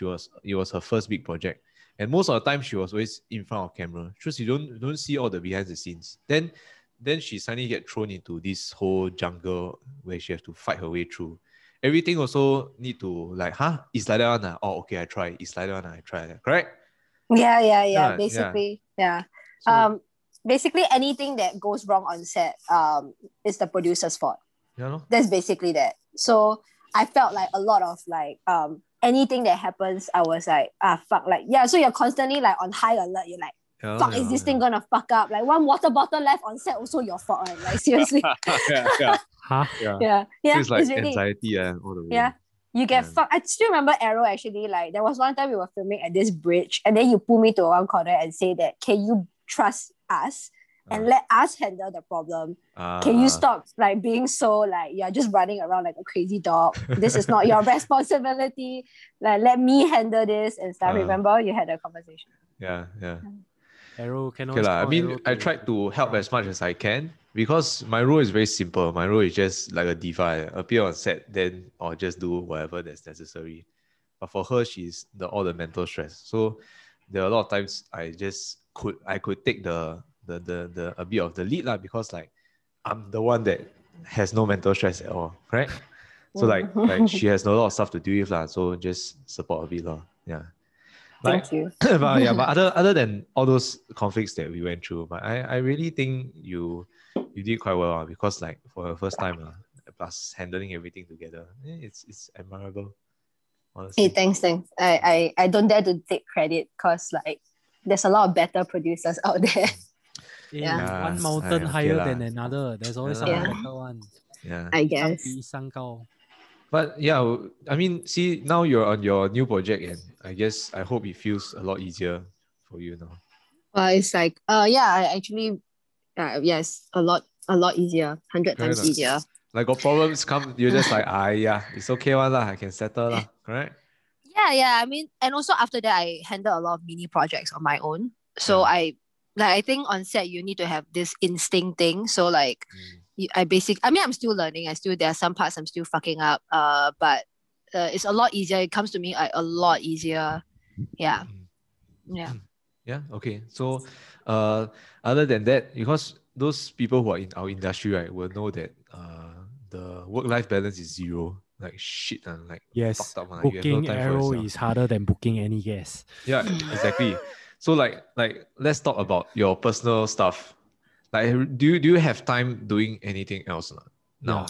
S3: it was her first big project. And most of the time she was always in front of camera. Just you don't see all the behind the scenes. Then she suddenly get thrown into this whole jungle where she has to fight her way through. Everything also need to like, it's like that one. Oh, okay, I try. It's like that one. I try. Correct?
S1: Yeah. Basically, yeah.
S3: So,
S1: basically anything that goes wrong on set is the producer's fault.
S3: Yeah, no?
S1: That's basically that. So I felt like a lot of like anything that happens, I was like, fuck, like, yeah, so you're constantly like on high alert. You're like,
S3: Yeah,
S1: fuck, is this thing gonna fuck up? Like one water bottle left on set, also your fault, right? Like seriously.
S3: yeah.
S4: Huh?
S1: Yeah.
S3: So it's like
S1: really,
S3: anxiety all the way.
S1: yeah. You get fucked. I still remember Arrow actually, like there was one time we were filming at this bridge and then you pull me to one corner and say that, can you trust us and let us handle the problem? Can you stop like being so like you're just running around like a crazy dog? This is not your responsibility. Like let me handle this and stuff. Remember you had a conversation.
S3: Yeah.
S4: Arrow can
S3: Okay,
S4: always
S3: I
S4: call
S3: mean,
S4: Arrow
S3: I tried to help as much as I can because my role is very simple. My role is just like a diva, appear on set, then or just do whatever that's necessary. But for her, she's all the mental stress. So there are a lot of times I could take the a bit of the lead lah, because like I'm the one that has no mental stress at all, right? So like she has a lot of stuff to deal with lah. So just support a bit lah. Yeah.
S1: Thank you.
S3: but other than all those conflicts that we went through, but I really think you did quite well because like for the first time plus handling everything together, it's admirable. Honestly.
S1: Hey, thanks. I don't dare to take credit because like there's a lot of better producers out there.
S4: Yeah. One mountain higher than another. There's always a better one.
S3: Yeah.
S1: I guess.
S4: 相比山高.
S3: But yeah, I mean, see, now you're on your new project, and I hope it feels a lot easier for you now.
S1: It's like, I actually, yes, a lot easier, 100 times easier.
S3: Like, got problems come, you're just like, yeah, it's okay one lah, I can settle lah, correct?
S1: Yeah. I mean, and also after that, I handle a lot of mini projects on my own. So I think on set you need to have this instinct thing. So like. I'm still learning. There are some parts I'm still fucking up. But it's a lot easier. It comes to me a lot easier. Yeah.
S3: Yeah. Okay. So, other than that, because those people who are in our industry, right, will know that the work-life balance is zero. Like shit, and like
S4: yes,
S3: fucked up.
S4: booking Arrow is harder than booking any guest.
S3: Yeah, exactly. So like let's talk about your personal stuff. Like, do you have time doing anything else now?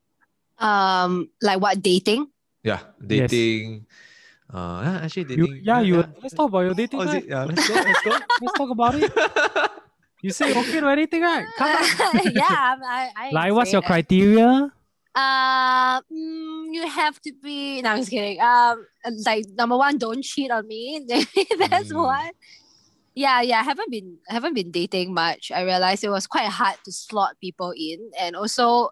S1: Like what, dating?
S3: Yeah, dating. Yes. Actually, dating.
S4: Let's talk about your dating life.
S3: Yeah, let's go.
S4: Let's talk about it. You say okay to anything, right? Come on.
S1: Yeah, I
S4: like, what's your criteria?
S1: You have to be. No, I'm just kidding. Like number one, don't cheat on me. That's one. Yeah, I haven't been dating much. I realized it was quite hard to slot people in, and also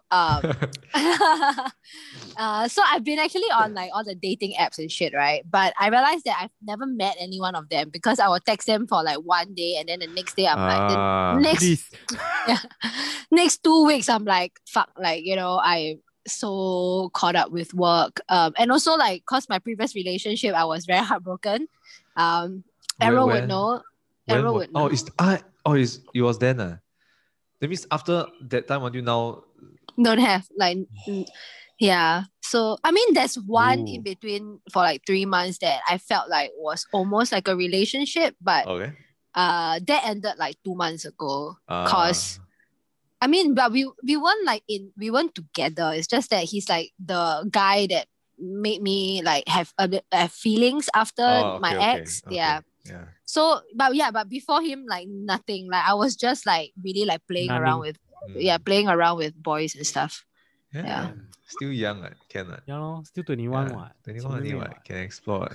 S1: so I've been actually on like all the dating apps and shit, right? But I realized that I've never met any one of them because I will text them for like one day, and then the next day I'm like next 2 weeks I'm like fuck, like I'm so caught up with work, and also like cause my previous relationship I was very heartbroken. Arrow would know. Arrow would know.
S3: It was then. That means after that time until now.
S1: Don't have like, yeah. So I mean, there's one in between for like 3 months that I felt like was almost like a relationship, but that ended like 2 months ago. Cause I mean, but we weren't together. It's just that he's like the guy that made me like have feelings after my ex. Okay. Yeah. So, but before him, like nothing. Like I was just like really like playing around with boys and stuff. Yeah.
S3: Still young, can.
S4: Yeah, still 21.
S3: 21 only, can explore.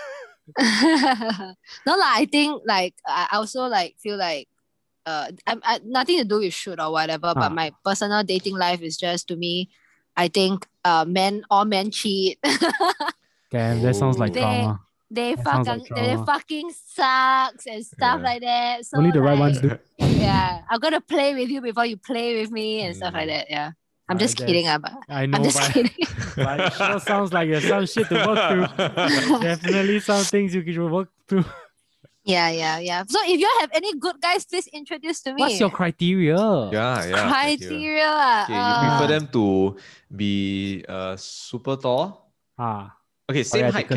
S1: No, I think like I also like feel like I nothing to do with shoot or whatever, but my personal dating life is just, to me, I think all men cheat.
S4: Damn, that sounds like drama.
S1: They fucking sucks and stuff like that. So
S4: only the right ones do.
S1: Yeah, I'm gonna play with you before you play with me and stuff like that. Yeah, I'm just kidding.
S4: I know,
S1: I'm just kidding.
S4: But it sure sounds like there's some shit to work through. Definitely some things you can work through.
S1: Yeah. So if you have any good guys, please introduce to me.
S4: What's your criteria?
S1: Yeah. Criteria.
S3: Okay, you prefer them to be super tall? Okay, same height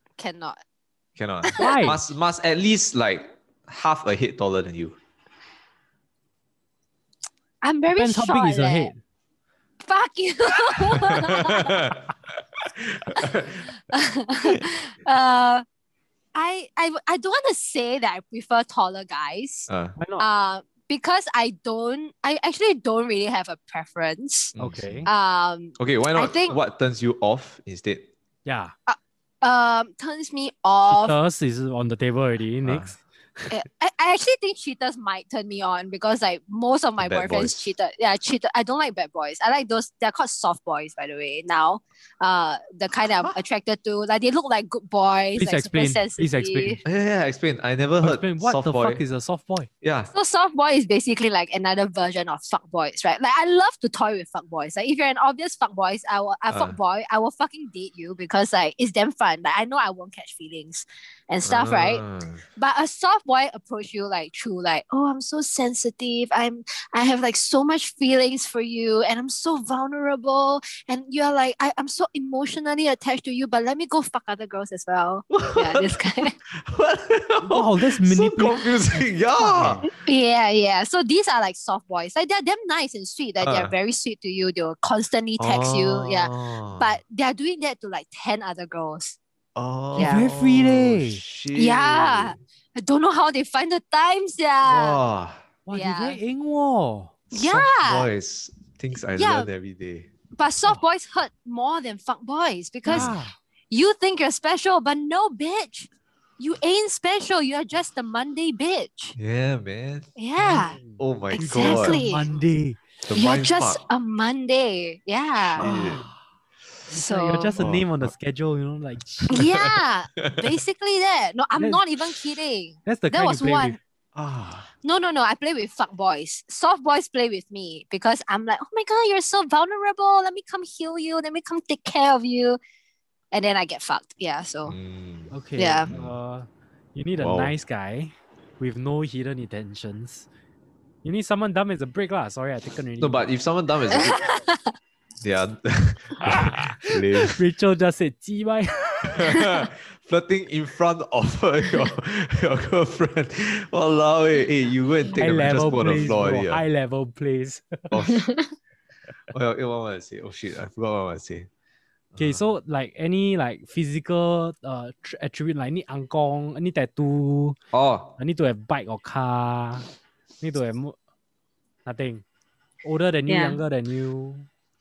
S1: Cannot.
S3: Why? Must at least like half a head taller than you.
S1: I'm very
S4: Depends
S1: short.
S4: how big is her
S1: leh.
S4: head.
S1: Fuck you. I don't want to say that I prefer taller guys.
S3: Uh,
S4: Why not?
S1: Because I actually don't really have a preference.
S4: Okay.
S3: Okay, why not?
S1: think-
S3: What turns you off instead?
S4: Yeah.
S1: Turns me off.
S4: Cheaters is on the table already. Next.
S1: I actually think cheaters might turn me on because like most of my
S3: bad
S1: boyfriends
S3: boys.
S1: cheated. Yeah, cheated. I don't like bad boys. I like those. They're called soft boys, by the way. Now, the kind I'm attracted to, like they look like good boys.
S4: Please
S1: like, super
S4: explain.
S1: sensitive.
S4: Please explain.
S3: Yeah, explain. I never heard
S4: Explain what
S3: soft
S4: the
S3: boy.
S4: fuck is a soft boy?
S3: Yeah.
S1: So soft boy is basically like another version of fuck boys, right? Like I love to toy with fuck boys. Like if you're an obvious fuck boys, fuck boy, I will fucking date you because like it's damn fun. Like I know I won't catch feelings and stuff, right? But a soft boy approach you like through like, oh, I'm so sensitive. I have like so much feelings for you, and I'm so vulnerable. And you're like, I'm so emotionally attached to you, but let me go fuck other girls as well. Yeah, this guy.
S4: Wow, that's
S3: so
S4: manipulative.
S3: confusing. Yeah.
S1: Yeah. So these are like soft boys. Like they're damn nice and sweet. Like they're
S3: Uh.
S1: very sweet to you. They'll constantly text you. Yeah.
S3: Oh.
S1: But they're doing that to like 10 other girls.
S3: Oh,
S1: Yeah.
S4: Very free leh.
S3: shit.
S1: Yeah. I don't know how they find the times. Yeah.
S3: Wow.
S4: Wow,
S1: Yeah.
S4: they very eng wo.
S1: Yeah.
S3: Soft boys. Things I
S1: Yeah.
S3: learn every day.
S1: But soft boys hurt more than fuck boys because
S4: Yeah.
S1: you think you're special, but no, bitch. You ain't special. You're just a Monday bitch.
S3: Yeah, man.
S1: Yeah.
S3: Oh my
S1: Exactly.
S4: Monday.
S3: god. The
S1: You're
S3: mind
S1: just
S3: fuck.
S1: a Monday. Yeah.
S3: Shit.
S1: So
S4: You're just a
S3: Oh,
S4: name on the
S3: fuck.
S4: schedule, you know, like
S1: yeah, basically that. No, I'm
S4: That's-
S1: not even kidding.
S4: that's the
S1: That
S4: kind
S1: was
S4: you play
S1: one.
S4: with.
S3: Ah.
S1: No. I play with fuck boys. Soft boys play with me because I'm like, oh my god, you're so vulnerable. Let me come heal you. Let me come take care of you. And then I get fucked. Yeah. So
S3: Mm.
S4: Okay.
S1: Yeah.
S4: You need a
S3: Wow.
S4: nice guy with no hidden intentions. You need someone dumb as a brick lah. Sorry, I taken already.
S3: No, but if someone dumb is a bit, they are lame.
S4: Rachel just said, "G-Y."
S3: Flirting in front of your girlfriend. Walao, hey, you go and take
S4: high
S3: the mattress
S4: level
S3: put on the
S4: plays,
S3: floor
S4: bro.
S3: already.
S4: High level plays.
S3: Oh, what I want to say? Oh shit, I forgot what I want to say.
S4: Okay, so like any like physical attribute like need angkong, need tattoo,
S3: Oh,
S4: I need to have bike or car, need to have nothing. Older than you,
S1: Yeah.
S4: younger than you.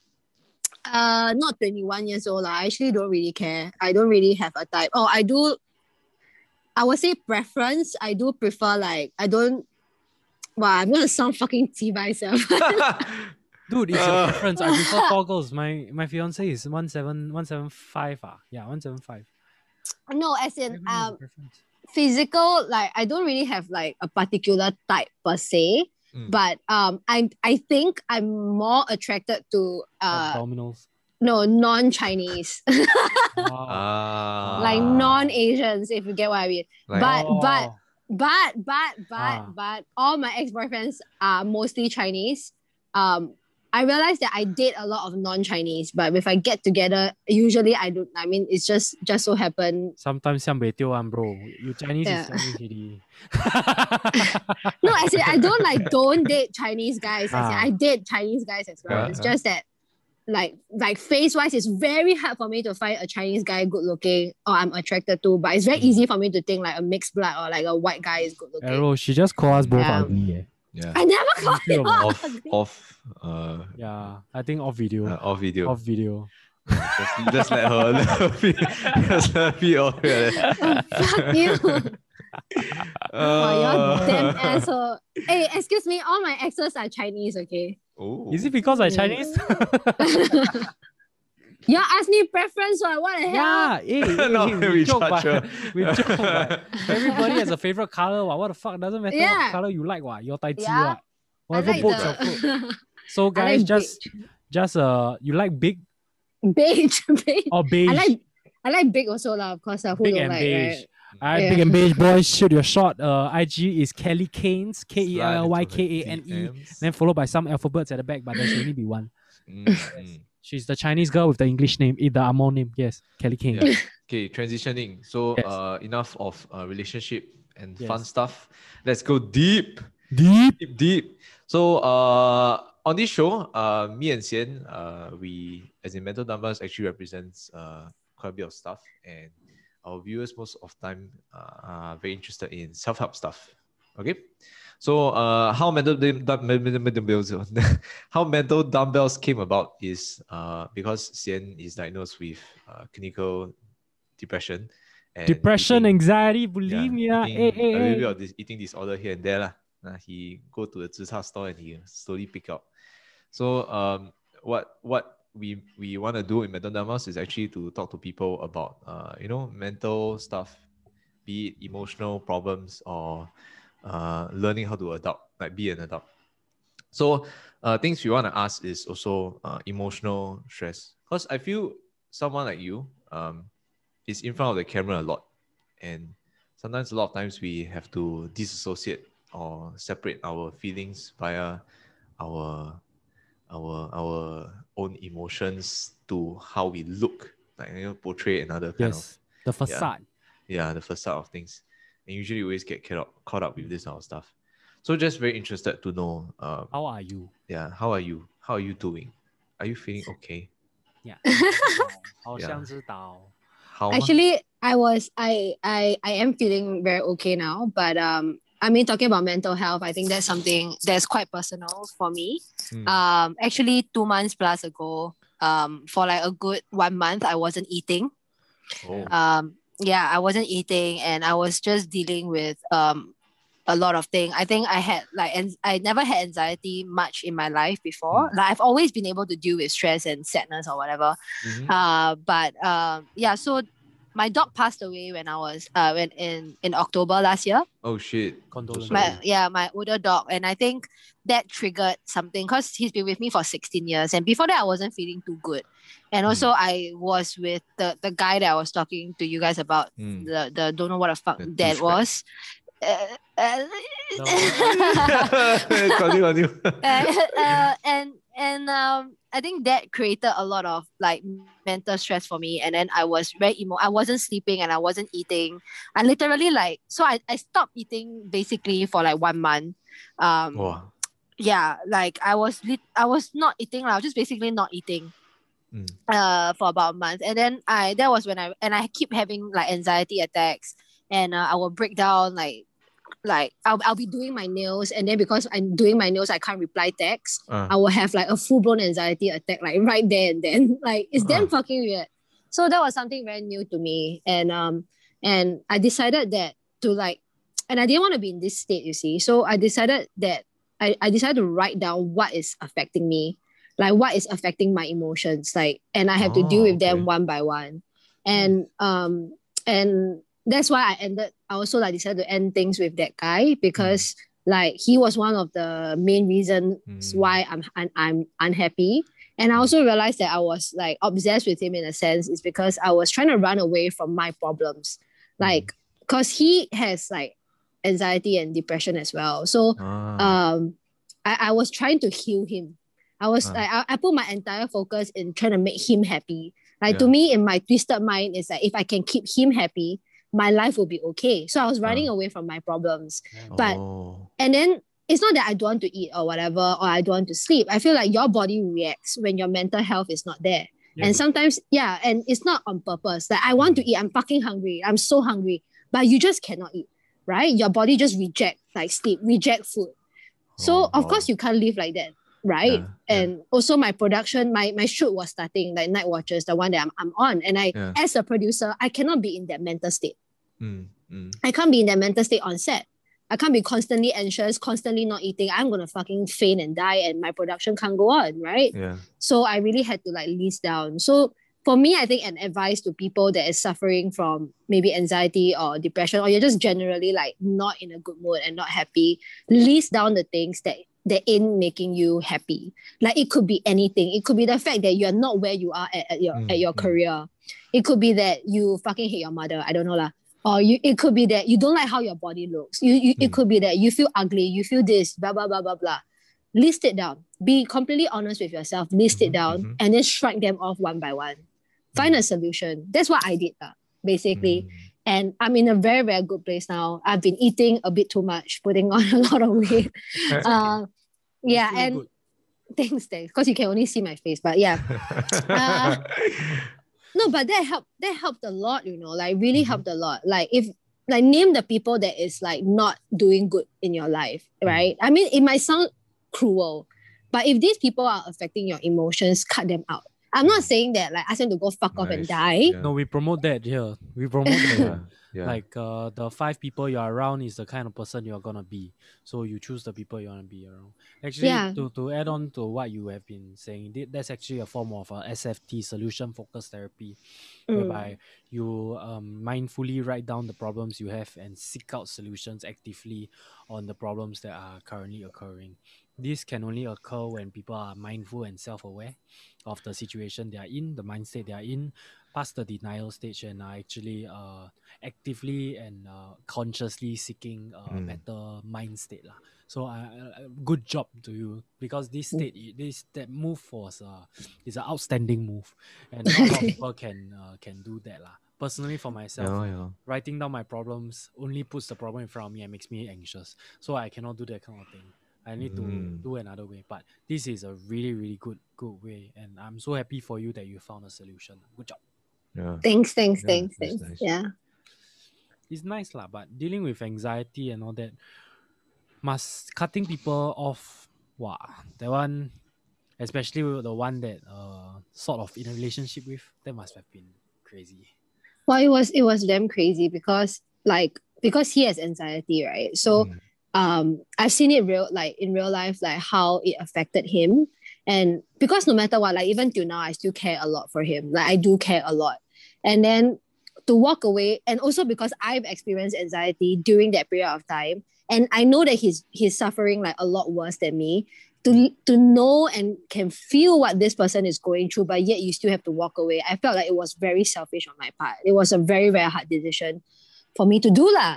S1: not 21 years old. I actually don't really care. I don't really have a type. Oh, I do. I would say preference. I do prefer like I don't. Wow, I'm gonna sound fucking T myself.
S4: Dude, it's your preference. I prefer tall girls. My fiance is 175. Yeah, 175.
S1: No, as in
S4: Everyone has a preference.
S1: physical. Like I don't really have like a particular type per se.
S3: Mm.
S1: But I think I'm more attracted to
S4: Abdominals.
S1: no non-Chinese,
S4: Wow.
S3: Ah.
S1: like non-Asians, if you get what I mean.
S3: Like-
S1: But
S4: Oh.
S1: but all my ex-boyfriends are mostly Chinese. I realized that I date a lot of non-Chinese, but if I get together, usually I don't. I mean, it's just so happen.
S4: Sometimes 像北丢 one, bro. You Chinese
S1: Yeah.
S4: is Chinese already.
S1: No, I say I don't date Chinese guys. I say
S4: Ah.
S1: I date Chinese guys as well.
S3: Yeah.
S1: It's just that like face wise, it's very hard for me to find a Chinese guy good looking or I'm attracted to. But it's very easy for me to think like a mixed blood or like a white guy is good looking.
S4: Arrow, she just called us both
S1: Yeah.
S4: ugly. Eh.
S3: Yeah.
S1: I never called
S4: Three
S1: you
S4: of us.
S3: Off
S4: Yeah, I think off video.
S3: off video.
S4: Off video.
S3: Just let her just let her be all
S1: Fuck you. Wow, you're damn asshole. Hey, excuse me, all my exes are Chinese, okay?
S4: Is it because I'm Chinese?
S1: You asked me preference, what the hell?
S4: yeah. Hey,
S3: No,
S4: hey,
S3: we
S4: we joke,
S3: judge her.
S4: but, we joke, but everybody has a favorite color. What the fuck? Doesn't matter
S1: Yeah.
S4: what color you like. What your tai chi.
S1: Yeah.
S4: What.
S1: I
S4: Whatever
S1: like
S4: boats your foot.
S1: the
S4: So
S1: I
S4: guys,
S1: like
S4: just you like big
S1: beige.
S4: or beige?
S1: I like big also lah, of course. Who
S4: Big
S1: don't
S4: and
S1: like,
S4: beige.
S1: right?
S4: Alright,
S1: Yeah.
S4: big and beige boys, shoot your shot. IG is Kelly Kanes, KELLYKANE, then followed by some alphabets at the back, but there should only be one. She's the Chinese girl with the English name, the Amor name. Yes, Kelly Kane.
S3: Yeah. Okay, transitioning. So
S4: Yes.
S3: enough of relationship and
S4: Yes.
S3: fun stuff. Let's go deep.
S4: Deep.
S3: Deep. So on this show, me and Xian, we, as in Mental Dumbbells, actually represents quite a bit of stuff, and our viewers most of the time are very interested in self-help stuff. Okay, so how how mental dumbbells came about is because Xian is diagnosed with clinical depression. And
S4: Depression,
S3: eating,
S4: anxiety, bulimia,
S3: a little bit of this eating disorder here and there lah. He go to the zi char store and he slowly pick up. So what we want to do in Mental Dumbbells is actually to talk to people about mental stuff, be it emotional problems or learning how to adult, like be an adult. So things we want to ask is also emotional stress, because I feel someone like you is in front of the camera a lot, and sometimes a lot of times we have to disassociate or separate our feelings via our own emotions to how we look, like portray another kind of
S4: the facade.
S3: Yeah, the facade of things. And usually we always get caught up with this kind of stuff. So just very interested to know
S4: how are you?
S3: Yeah, how are you? How are you doing? Are you feeling okay?
S4: Yeah. 好像知道.
S1: Actually, I am feeling very okay now, but I mean, talking about mental health, I think that's something that's quite personal for me. Actually 2 months plus ago, for like a good 1 month, I wasn't eating. I wasn't eating, and I was just dealing with a lot of things. I think I had I never had anxiety much in my life before. Like I've always been able to deal with stress and sadness or whatever. So my dog passed away when I was in October last year.
S3: Oh shit.
S1: My older dog, and I think that triggered something because he's been with me for 16 years, and before that I wasn't feeling too good. And also I was with the guy that I was talking to you guys about, the don't know what the fuck that was. I think that created a lot of like mental stress for me, and then I was very I wasn't sleeping and I wasn't eating. I literally I stopped eating basically for like 1 month. Like I was not eating. I was just basically not eating for about a month, and then that was when I keep having like anxiety attacks, and I will break down like I'll be doing my nails, and then because I'm doing my nails I can't reply texts. I will have like a full-blown anxiety attack like right there and then. Like it's damn fucking weird. So that was something very new to me, and I decided that and I didn't want to be in this state, you see. So I decided that I decided to write down what is affecting me, like what is affecting my emotions, and I have to deal with them one by one. And that's why I also decided to end things with that guy, because he was one of the main reasons why I'm unhappy. And I also realized that I was obsessed with him in a sense, is because I was trying to run away from my problems, because he has anxiety and depression as well. So I was trying to heal him. I put my entire focus in trying to make him happy. To me, in my twisted mind, is if I can keep him happy, my life will be okay. So I was running away from my problems. And then it's not that I don't want to eat or whatever, or I don't want to sleep. I feel like your body reacts when your mental health is not there. And sometimes, and it's not on purpose. I want to eat, I'm fucking hungry, I'm so hungry, but you just cannot eat, right? Your body just reject sleep, reject food. So of course you can't live like that, right? And also my production, my shoot was starting, Night Watchers, the one that I'm on. And as a producer, I cannot be in that mental state. I can't be in that mental state on set. I can't be constantly anxious, constantly not eating. I'm going to fucking faint and die, and my production can't go on, right? So I really had to list down. So for me, I think an advice to people that is suffering from maybe anxiety or depression, or you're just generally not in a good mood and not happy, list down the things that ain't making you happy. It could be anything. It could be the fact that you're not where you are at your career. It could be that you fucking hate your mother. I don't know lah. Or it could be that you don't like how your body looks. It could be that you feel ugly, you feel this, blah, blah, blah, blah, blah. List it down. Be completely honest with yourself. List it down and then strike them off one by one. Find a solution. That's what I did, basically. And I'm in a very, very good place now. I've been eating a bit too much, putting on a lot of weight. Thanks, because you can only see my face. But yeah. No, but that helped a lot, like really helped a lot. Like if like name the people that is like not doing good in your life, right? I mean, it might sound cruel, but if these people are affecting your emotions, cut them out. I'm not saying that like ask them to go fuck off and die.
S3: Yeah.
S4: No, we promote that here. We promote that.
S3: Yeah.
S4: Like the 5 people you're around is the kind of person you're gonna be. So you choose the people you want to be around. Actually,
S1: Yeah.
S4: to add on to what you have been saying, that's actually a form of SFT, solution focused therapy, whereby you mindfully write down the problems you have and seek out solutions actively on the problems that are currently occurring. This can only occur when people are mindful and self-aware of the situation they are in, the mindset they are in, past the denial stage, and are actually actively and consciously seeking a better mind state lah. So good job to you, because this state, that move was is an outstanding move, and not a lot of people can do that lah. Personally, for myself, writing down my problems only puts the problem in front of me and makes me anxious. So I cannot do that kind of thing. I need to do another way. But this is a really, really good way. And I'm so happy for you that you found a solution. Good job.
S3: Yeah.
S1: Thanks.
S3: Nice.
S1: Yeah.
S4: It's nice lah, but dealing with anxiety and all that, cutting people off, wow, that one, especially the one that sort of in a relationship with, that must have been crazy.
S1: Well, it was damn crazy because he has anxiety, right? So I've seen it in real life, like how it affected him. And because no matter what, like even till now, I still care a lot for him. Like I do care a lot. And then to walk away, and also because I've experienced anxiety during that period of time, and I know that he's suffering like a lot worse than me. To know and can feel what this person is going through, but yet you still have to walk away. I felt like it was very selfish on my part. It was a very, very hard decision for me to do lah.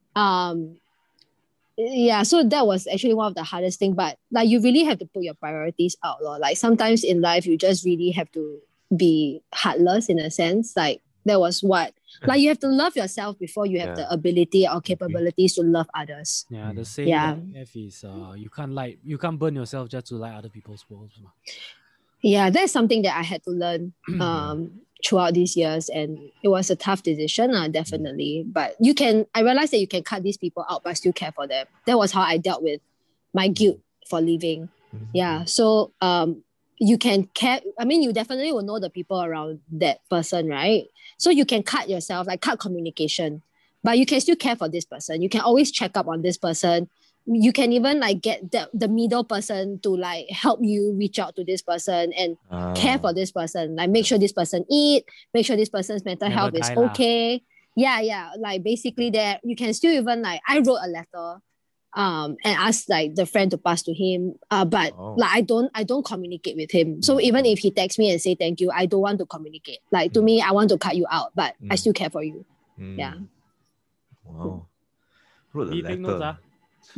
S1: Yeah, so that was actually one of the hardest things. But like you really have to put your priorities out, lor. Like sometimes in life you just really have to be heartless in a sense. Like that was what, like you have to love yourself before you have the ability or capabilities to love others.
S4: Yeah, the saying that I have is you can't burn yourself just to light other people's worlds.
S1: Yeah, that's something that I had to learn throughout these years, and it was a tough decision, definitely. But I realized that you can cut these people out but still care for them. That was how I dealt with my guilt for leaving. Yeah, so you can care. I mean, you definitely will know the people around that person, right? So you can cut yourself, like cut communication, but you can still care for this person. You can always check up on this person. You can even like get the middle person to like help you reach out to this person and care for this person. Like make sure this person eat, make sure this person's mental health is okay. Yeah. Like basically that you can still even like, I wrote a letter and asked like the friend to pass to him. But like I don't communicate with him. So even if he texts me and say thank you, I don't want to communicate. Like to me, I want to cut you out, but I still care for you. Yeah.
S3: Wow. Wrote a
S4: you take notes,
S3: letter.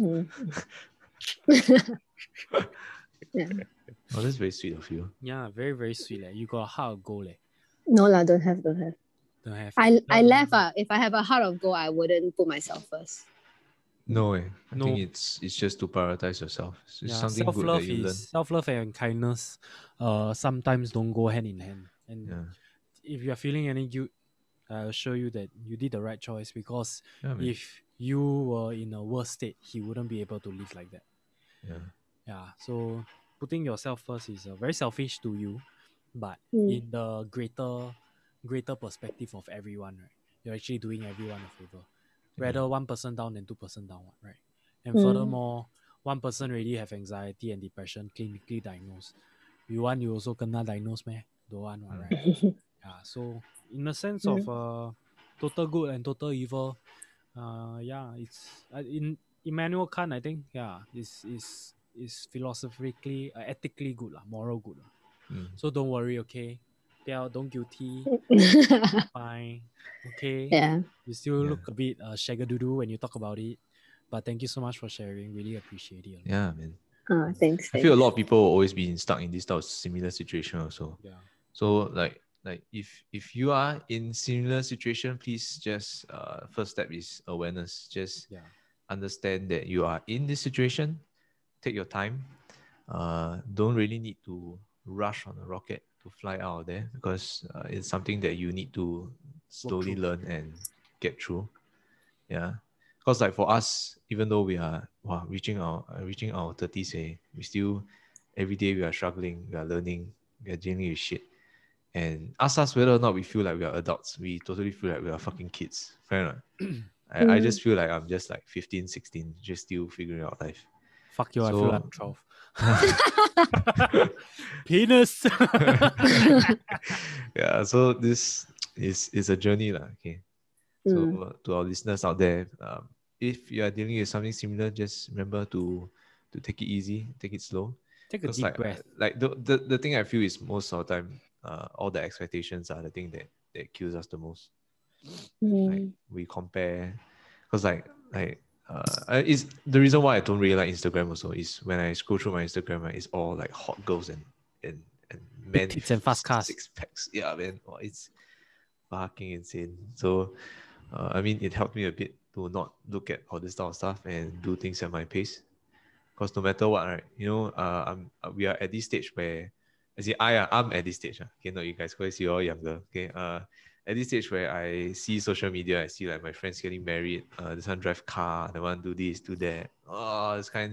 S1: Yeah.
S3: Oh, that's very sweet of you.
S4: Yeah, very, very sweet. You got a heart of gold.
S1: No lah, don't have.
S4: Don't have.
S1: I left. If I have a heart of gold, I wouldn't put myself first.
S3: No, I think it's just to prioritize yourself. It's something good that you learn.
S4: Self-love and kindness sometimes don't go hand in hand. And if you're feeling any guilt, I assure you that you did the right choice, because if you were in a worse state, he wouldn't be able to live like that. Yeah. So putting yourself first is very selfish to you, but in the greater perspective of everyone, right? You're actually doing everyone a favor. Rather one person down than 2 person down, right? And furthermore, one person already have anxiety and depression clinically diagnosed. You also kena diagnosed, meh? Don't want, right? Yeah. So in the sense of total good and total evil, it's in Immanuel Kant, I think, is philosophically, ethically good, moral good. So don't worry, okay? Don't guilty. Fine. Okay.
S1: Yeah.
S4: You still look a bit shagadoodoo when you talk about it. But thank you so much for sharing. Really appreciate it.
S3: Yeah, man.
S1: Thanks.
S3: I feel a lot of people will always be stuck in this type of similar situation also.
S4: Yeah.
S3: So like if you are in similar situation, please just first step is awareness. Just understand that you are in this situation. Take your time. don't really need to rush on a rocket to fly out of there, because it's something that you need to slowly learn and get through. Yeah, because like for us, even though we are reaching our 30s, we still every day we are struggling, we are learning, we are dealing with shit. And ask us whether or not we feel like we are adults, we totally feel like we are fucking kids. Fair enough. I just feel like I'm just like 15, 16, just still figuring out life.
S4: Fuck you, I
S3: So-
S4: feel like I'm 12. Penis.
S3: Yeah, so this is a journey lah. Okay, so to our listeners out there, if you are dealing with something similar, just remember to take it easy, take it slow.
S4: Take a
S3: Because
S4: deep breath.
S3: like the thing I feel is most of the time, all the expectations are the thing that kills us the most. Like we compare, because is the reason why I don't really like Instagram also is when I scroll through my Instagram, right, it's all like hot girls and men
S4: tits and fast cars.
S3: 6 packs. Yeah, man, it's fucking insane. So I mean, it helped me a bit to not look at all this type of stuff and do things at my pace. Because no matter what, right, we are at this stage where, I'm at this stage. Okay, not you guys, because you're all younger. Okay, at this stage where I see social media, I see like my friends getting married. This one drive car, the one do this, do that. Oh, it's kind.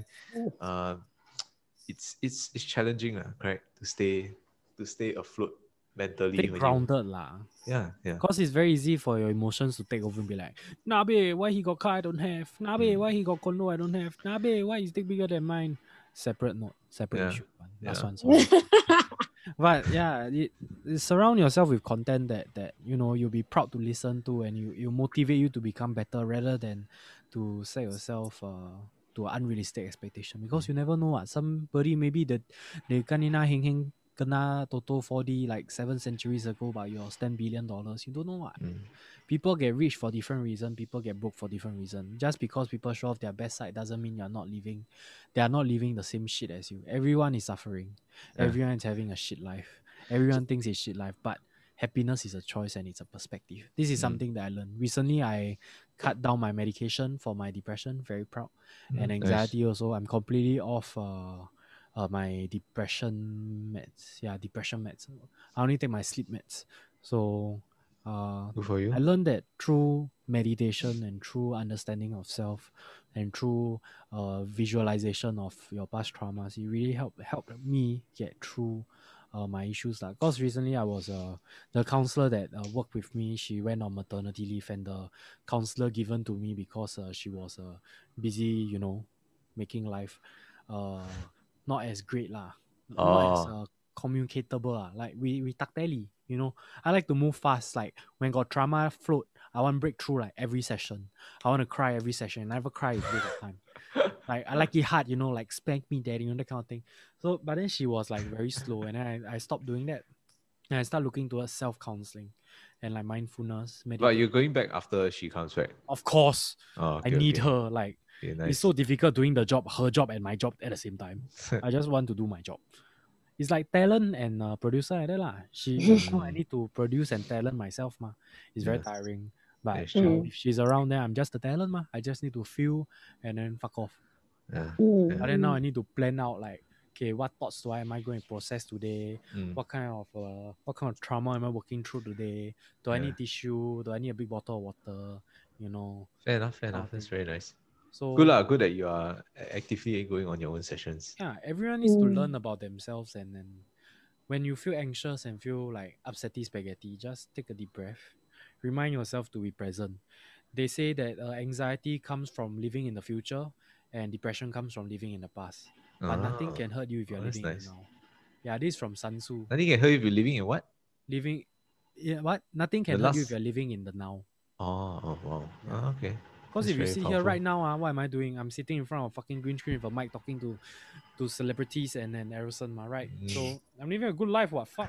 S3: It's challenging, right? To stay afloat mentally.
S4: Stay grounded lah.
S3: Yeah.
S4: Because it's very easy for your emotions to take over and be like, nah babe, why he got car I don't have? Nah babe, why he got condo I don't have? Nah babe, why his dick bigger than mine? Separate issue. Last one, sorry. But yeah, surround yourself with content that you'll be proud to listen to, and you motivate you to become better, rather than to set yourself to an unrealistic expectation, because you never know what somebody maybe they kanina heng kena Toto 4D like 7 centuries ago, but yours $10 billion. You don't know what. People get rich for different reasons. People get broke for different reasons. Just because people show off their best side doesn't mean they are not living the same shit as you. Everyone is suffering. Everyone is having a shit life. Everyone thinks it's shit life, but happiness is a choice and it's a perspective. This is something that I learned. Recently, I cut down my medication for my depression. Very proud. And anxiety also. I'm completely off my depression meds. Yeah, depression meds. I only take my sleep meds. So
S3: good for you.
S4: I learned that through meditation and through understanding of self and through visualization of your past traumas, it really helped me get through my issues. Because recently I was the counselor that worked with me, she went on maternity leave, and the counselor given to me because she was busy, making life not as great lah, not as communicatable lah. Like we tak tally, I like to move fast. Like when got drama float, I want breakthrough like every session. I want to cry every session. I never cry is waste of time. Like I like it hard, like spank me daddy, that kind of thing. So but then she was like very slow, and then I stopped doing that. And I start looking towards self-counseling and like mindfulness, meditation.
S3: But you're going back after she comes back?
S4: Of course.
S3: Okay,
S4: I need her. Like
S3: nice.
S4: It's so difficult doing her job and my job at the same time. I just want to do my job. It's like talent and producer like that lah. I need to produce and talent myself ma. It's very tiring. But if she's around there, I'm just the talent ma. I just need to feel and then fuck off. But then now I need to plan out like, okay, what thoughts am I going to process today? What kind of trauma am I working through today? Do I need tissue? Do I need a big bottle of water?
S3: Fair enough. That's very nice.
S4: So
S3: good that you are actively going on your own sessions.
S4: Yeah, everyone needs to learn about themselves, and then when you feel anxious and feel like upsetty spaghetti, just take a deep breath. Remind yourself to be present. They say that anxiety comes from living in the future, and depression comes from living in the past. But nothing can hurt you if you're living in now. Yeah, this is from Sun Tzu.
S3: Nothing can hurt you if you're living in what?
S4: Nothing can hurt you if you're living in the now.
S3: Oh, wow.
S4: Yeah.
S3: Okay.
S4: Because if you sit here right now, what am I doing? I'm sitting in front of a fucking green screen with a mic talking to celebrities and then Errolson, right? So I'm living a good life, what? Fuck.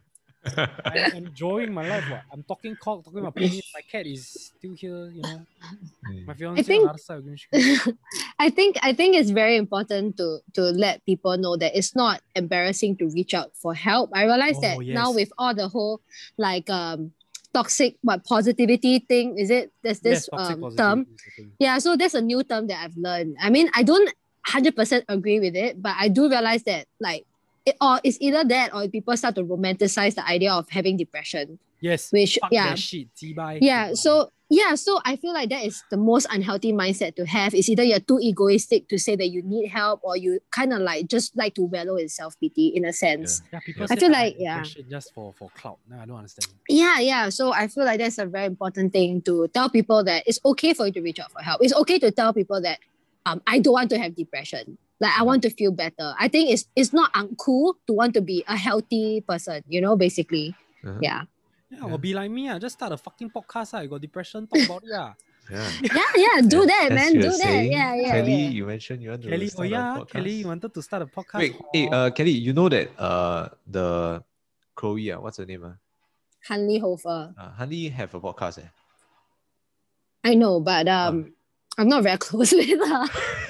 S4: I'm enjoying my life, what? I'm talking about penis. My cat is still here, My fiance on the other side of green screen.
S1: I think it's very important to let people know that it's not embarrassing to reach out for help. I realize that now with all the whole like toxic positivity thing, is it? There's this term. Yeah, so there's a new term that I've learned. I mean, I don't 100% agree with it, but I do realize that like it's either that or people start to romanticize the idea of having depression.
S4: Yes.
S1: Which
S4: Fuck that shit.
S1: So I feel like that is the most unhealthy mindset to have. It's either you're too egoistic to say that you need help, or you kind of like just like to wallow in self-pity in a sense.
S4: Yeah, people
S1: I
S4: say
S1: feel like
S4: just for clout. No, I don't understand.
S1: Yeah. So I feel like that's a very important thing to tell people, that it's okay for you to reach out for help. It's okay to tell people that I don't want to have depression. Like I want to feel better. I think it's not uncool to want to be a healthy person, basically. Yeah.
S4: Yeah, or be like me. Just start a fucking podcast. I got depression. Talk about it.
S1: Yeah. Do that,
S3: As
S1: man.
S3: you
S1: Do
S3: were
S1: that.
S3: saying,
S1: Yeah.
S3: Kelly, you mentioned you want to
S4: Kelly,
S3: start a podcast.
S4: Kelly, you wanted to start a podcast.
S3: Wait, hey, Kelly, you know that the Chloe, what's her name?
S1: Hanley Hofer.
S3: Hanley have a podcast.
S1: I know, but I'm not very close with her.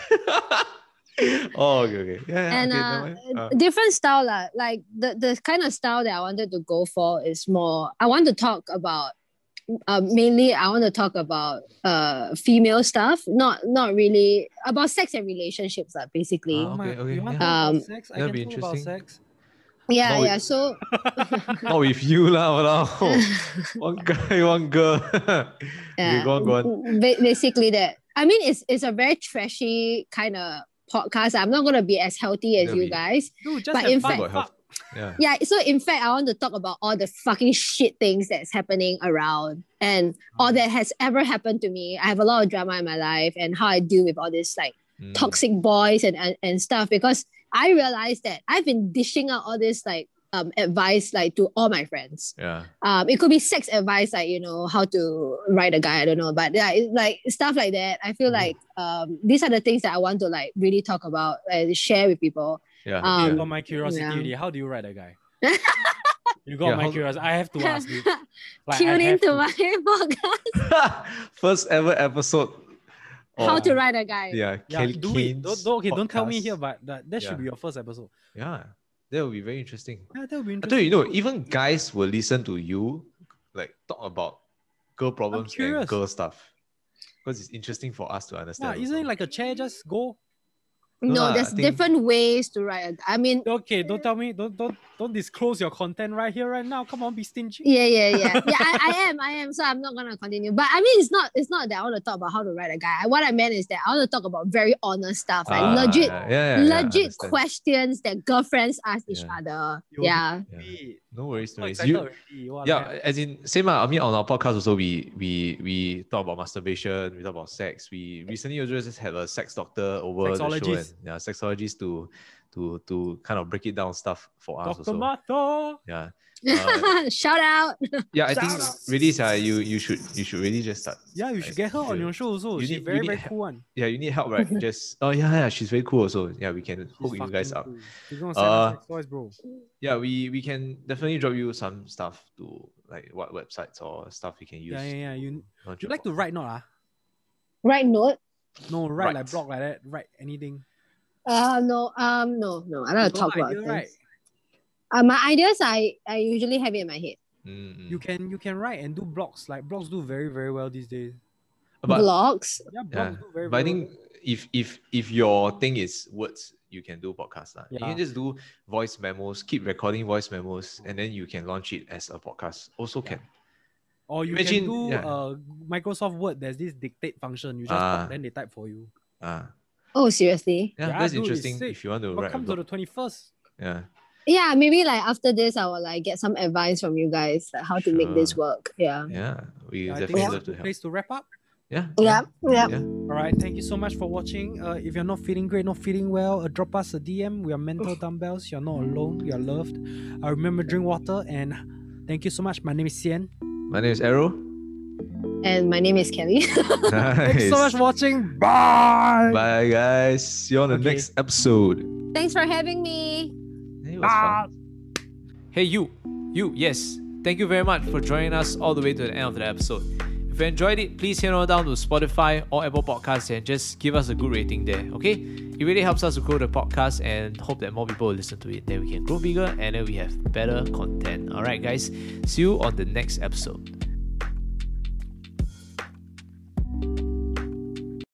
S3: Oh, okay. Yeah.
S1: And different style, like the kind of style that I wanted to go for is more, I want to talk about mainly I want to talk about female stuff, not really about sex and relationships, basically.
S3: Okay.
S4: You want to talk about sex? I can talk about sex.
S1: Yeah. So
S3: not with you lah. One guy, one girl.
S1: Yeah,
S3: go on.
S1: Basically that. I mean, it's a very trashy kind of podcast. I'm not gonna be as healthy as you guys.
S4: Dude, just
S1: but
S4: have
S1: in
S4: fun.
S1: fact,
S3: yeah.
S1: So in fact, I want to talk about all the fucking shit things that's happening around and all that has ever happened to me. I have a lot of drama in my life and how I deal with all this like toxic boys and stuff, because I realized that I've been dishing out all this like advice like to all my friends.
S3: Yeah.
S1: It could be sex advice, like how to ride a guy, I don't know, but yeah, it's like stuff like that. I feel like these are the things that I want to like really talk about and share with people.
S3: Yeah.
S4: You got my curiosity already. How do you ride a guy? You got my curiosity. I have to ask you. Like,
S1: tune into my podcast.
S3: First ever episode.
S1: How to ride a guy.
S3: Yeah. Kelly Kane's
S4: don't tell me
S3: podcast.
S4: here, but that should be your first episode.
S3: Yeah. That would be very interesting.
S4: Yeah, that would be
S3: I tell
S4: interesting.
S3: you, even guys will listen to you like talk about girl problems and girl stuff, because it's interesting for us to understand.
S4: Yeah, isn't it like a chair just go?
S1: No, there's different ways to ride. I mean,
S4: okay, don't tell me, don't disclose your content right here, right now. Come on, be stingy.
S1: Yeah. I am. So I'm not gonna continue. But I mean, it's not that I want to talk about how to ride a guy. What I meant is that I want to talk about very honest stuff, like legit questions that girlfriends ask each other. Yeah.
S3: No worries. As in same. I mean, on our podcast also, we talk about masturbation. We talk about sex. We recently also just had a sex doctor over the show. And, sexologists to kind of break it down stuff for us
S4: Dr.
S3: also.
S4: Martha.
S3: Yeah.
S1: Shout out.
S3: Yeah, I think really, you should really just start.
S4: Yeah, you should get her on your show also. She's very cool one.
S3: Yeah, you need help, right? Just she's very cool also. Yeah, we can hook you guys up.
S4: She's gonna send us sex toys, bro.
S3: Yeah, we can definitely drop you some stuff to like what websites or stuff you can use.
S4: Yeah. You like to write not
S1: Write note?
S4: No, write like blog like that. Write anything.
S1: No. I don't talk about things.
S4: Right.
S1: My ideas, I usually have it in my head.
S4: You can write and do blogs. Like blogs do very, very well these days.
S1: Blogs?
S4: Yeah, blogs do very,
S3: but I
S4: very
S3: think if your thing is words, you can do podcasts. You can just do voice memos, keep recording voice memos, and then you can launch it as a podcast. Also can.
S4: Or you can do Microsoft Word. There's this dictate function. You just talk, then they type for you.
S1: Oh, seriously?
S3: Yeah, that's interesting if you want to write.
S4: Welcome to the 21st.
S1: Yeah, maybe like after this, I will like get some advice from you guys, like how to make this work. Yeah.
S3: Yeah, we definitely love to help.
S4: Place to wrap up.
S1: Yeah.
S4: All right. Thank you so much for watching. If you're not feeling great, not feeling well, drop us a DM. We are Mental Dumbbells. You're not alone. You're loved. Remember, drink water. And thank you so much. My name is Sian.
S3: My name is Arrow.
S1: And my name is Kelly.
S3: Nice.
S4: Thanks so much for watching. Bye.
S3: Bye, guys. See you on the next episode.
S1: Thanks for having me.
S3: It was fun.
S2: Hey, you. Yes. Thank you very much for joining us all the way to the end of the episode. If you enjoyed it, please head on down to Spotify or Apple Podcasts and just give us a good rating there, okay? It really helps us to grow the podcast and hope that more people will listen to it. Then we can grow bigger and then we have better content. Alright, guys. See you on the next episode.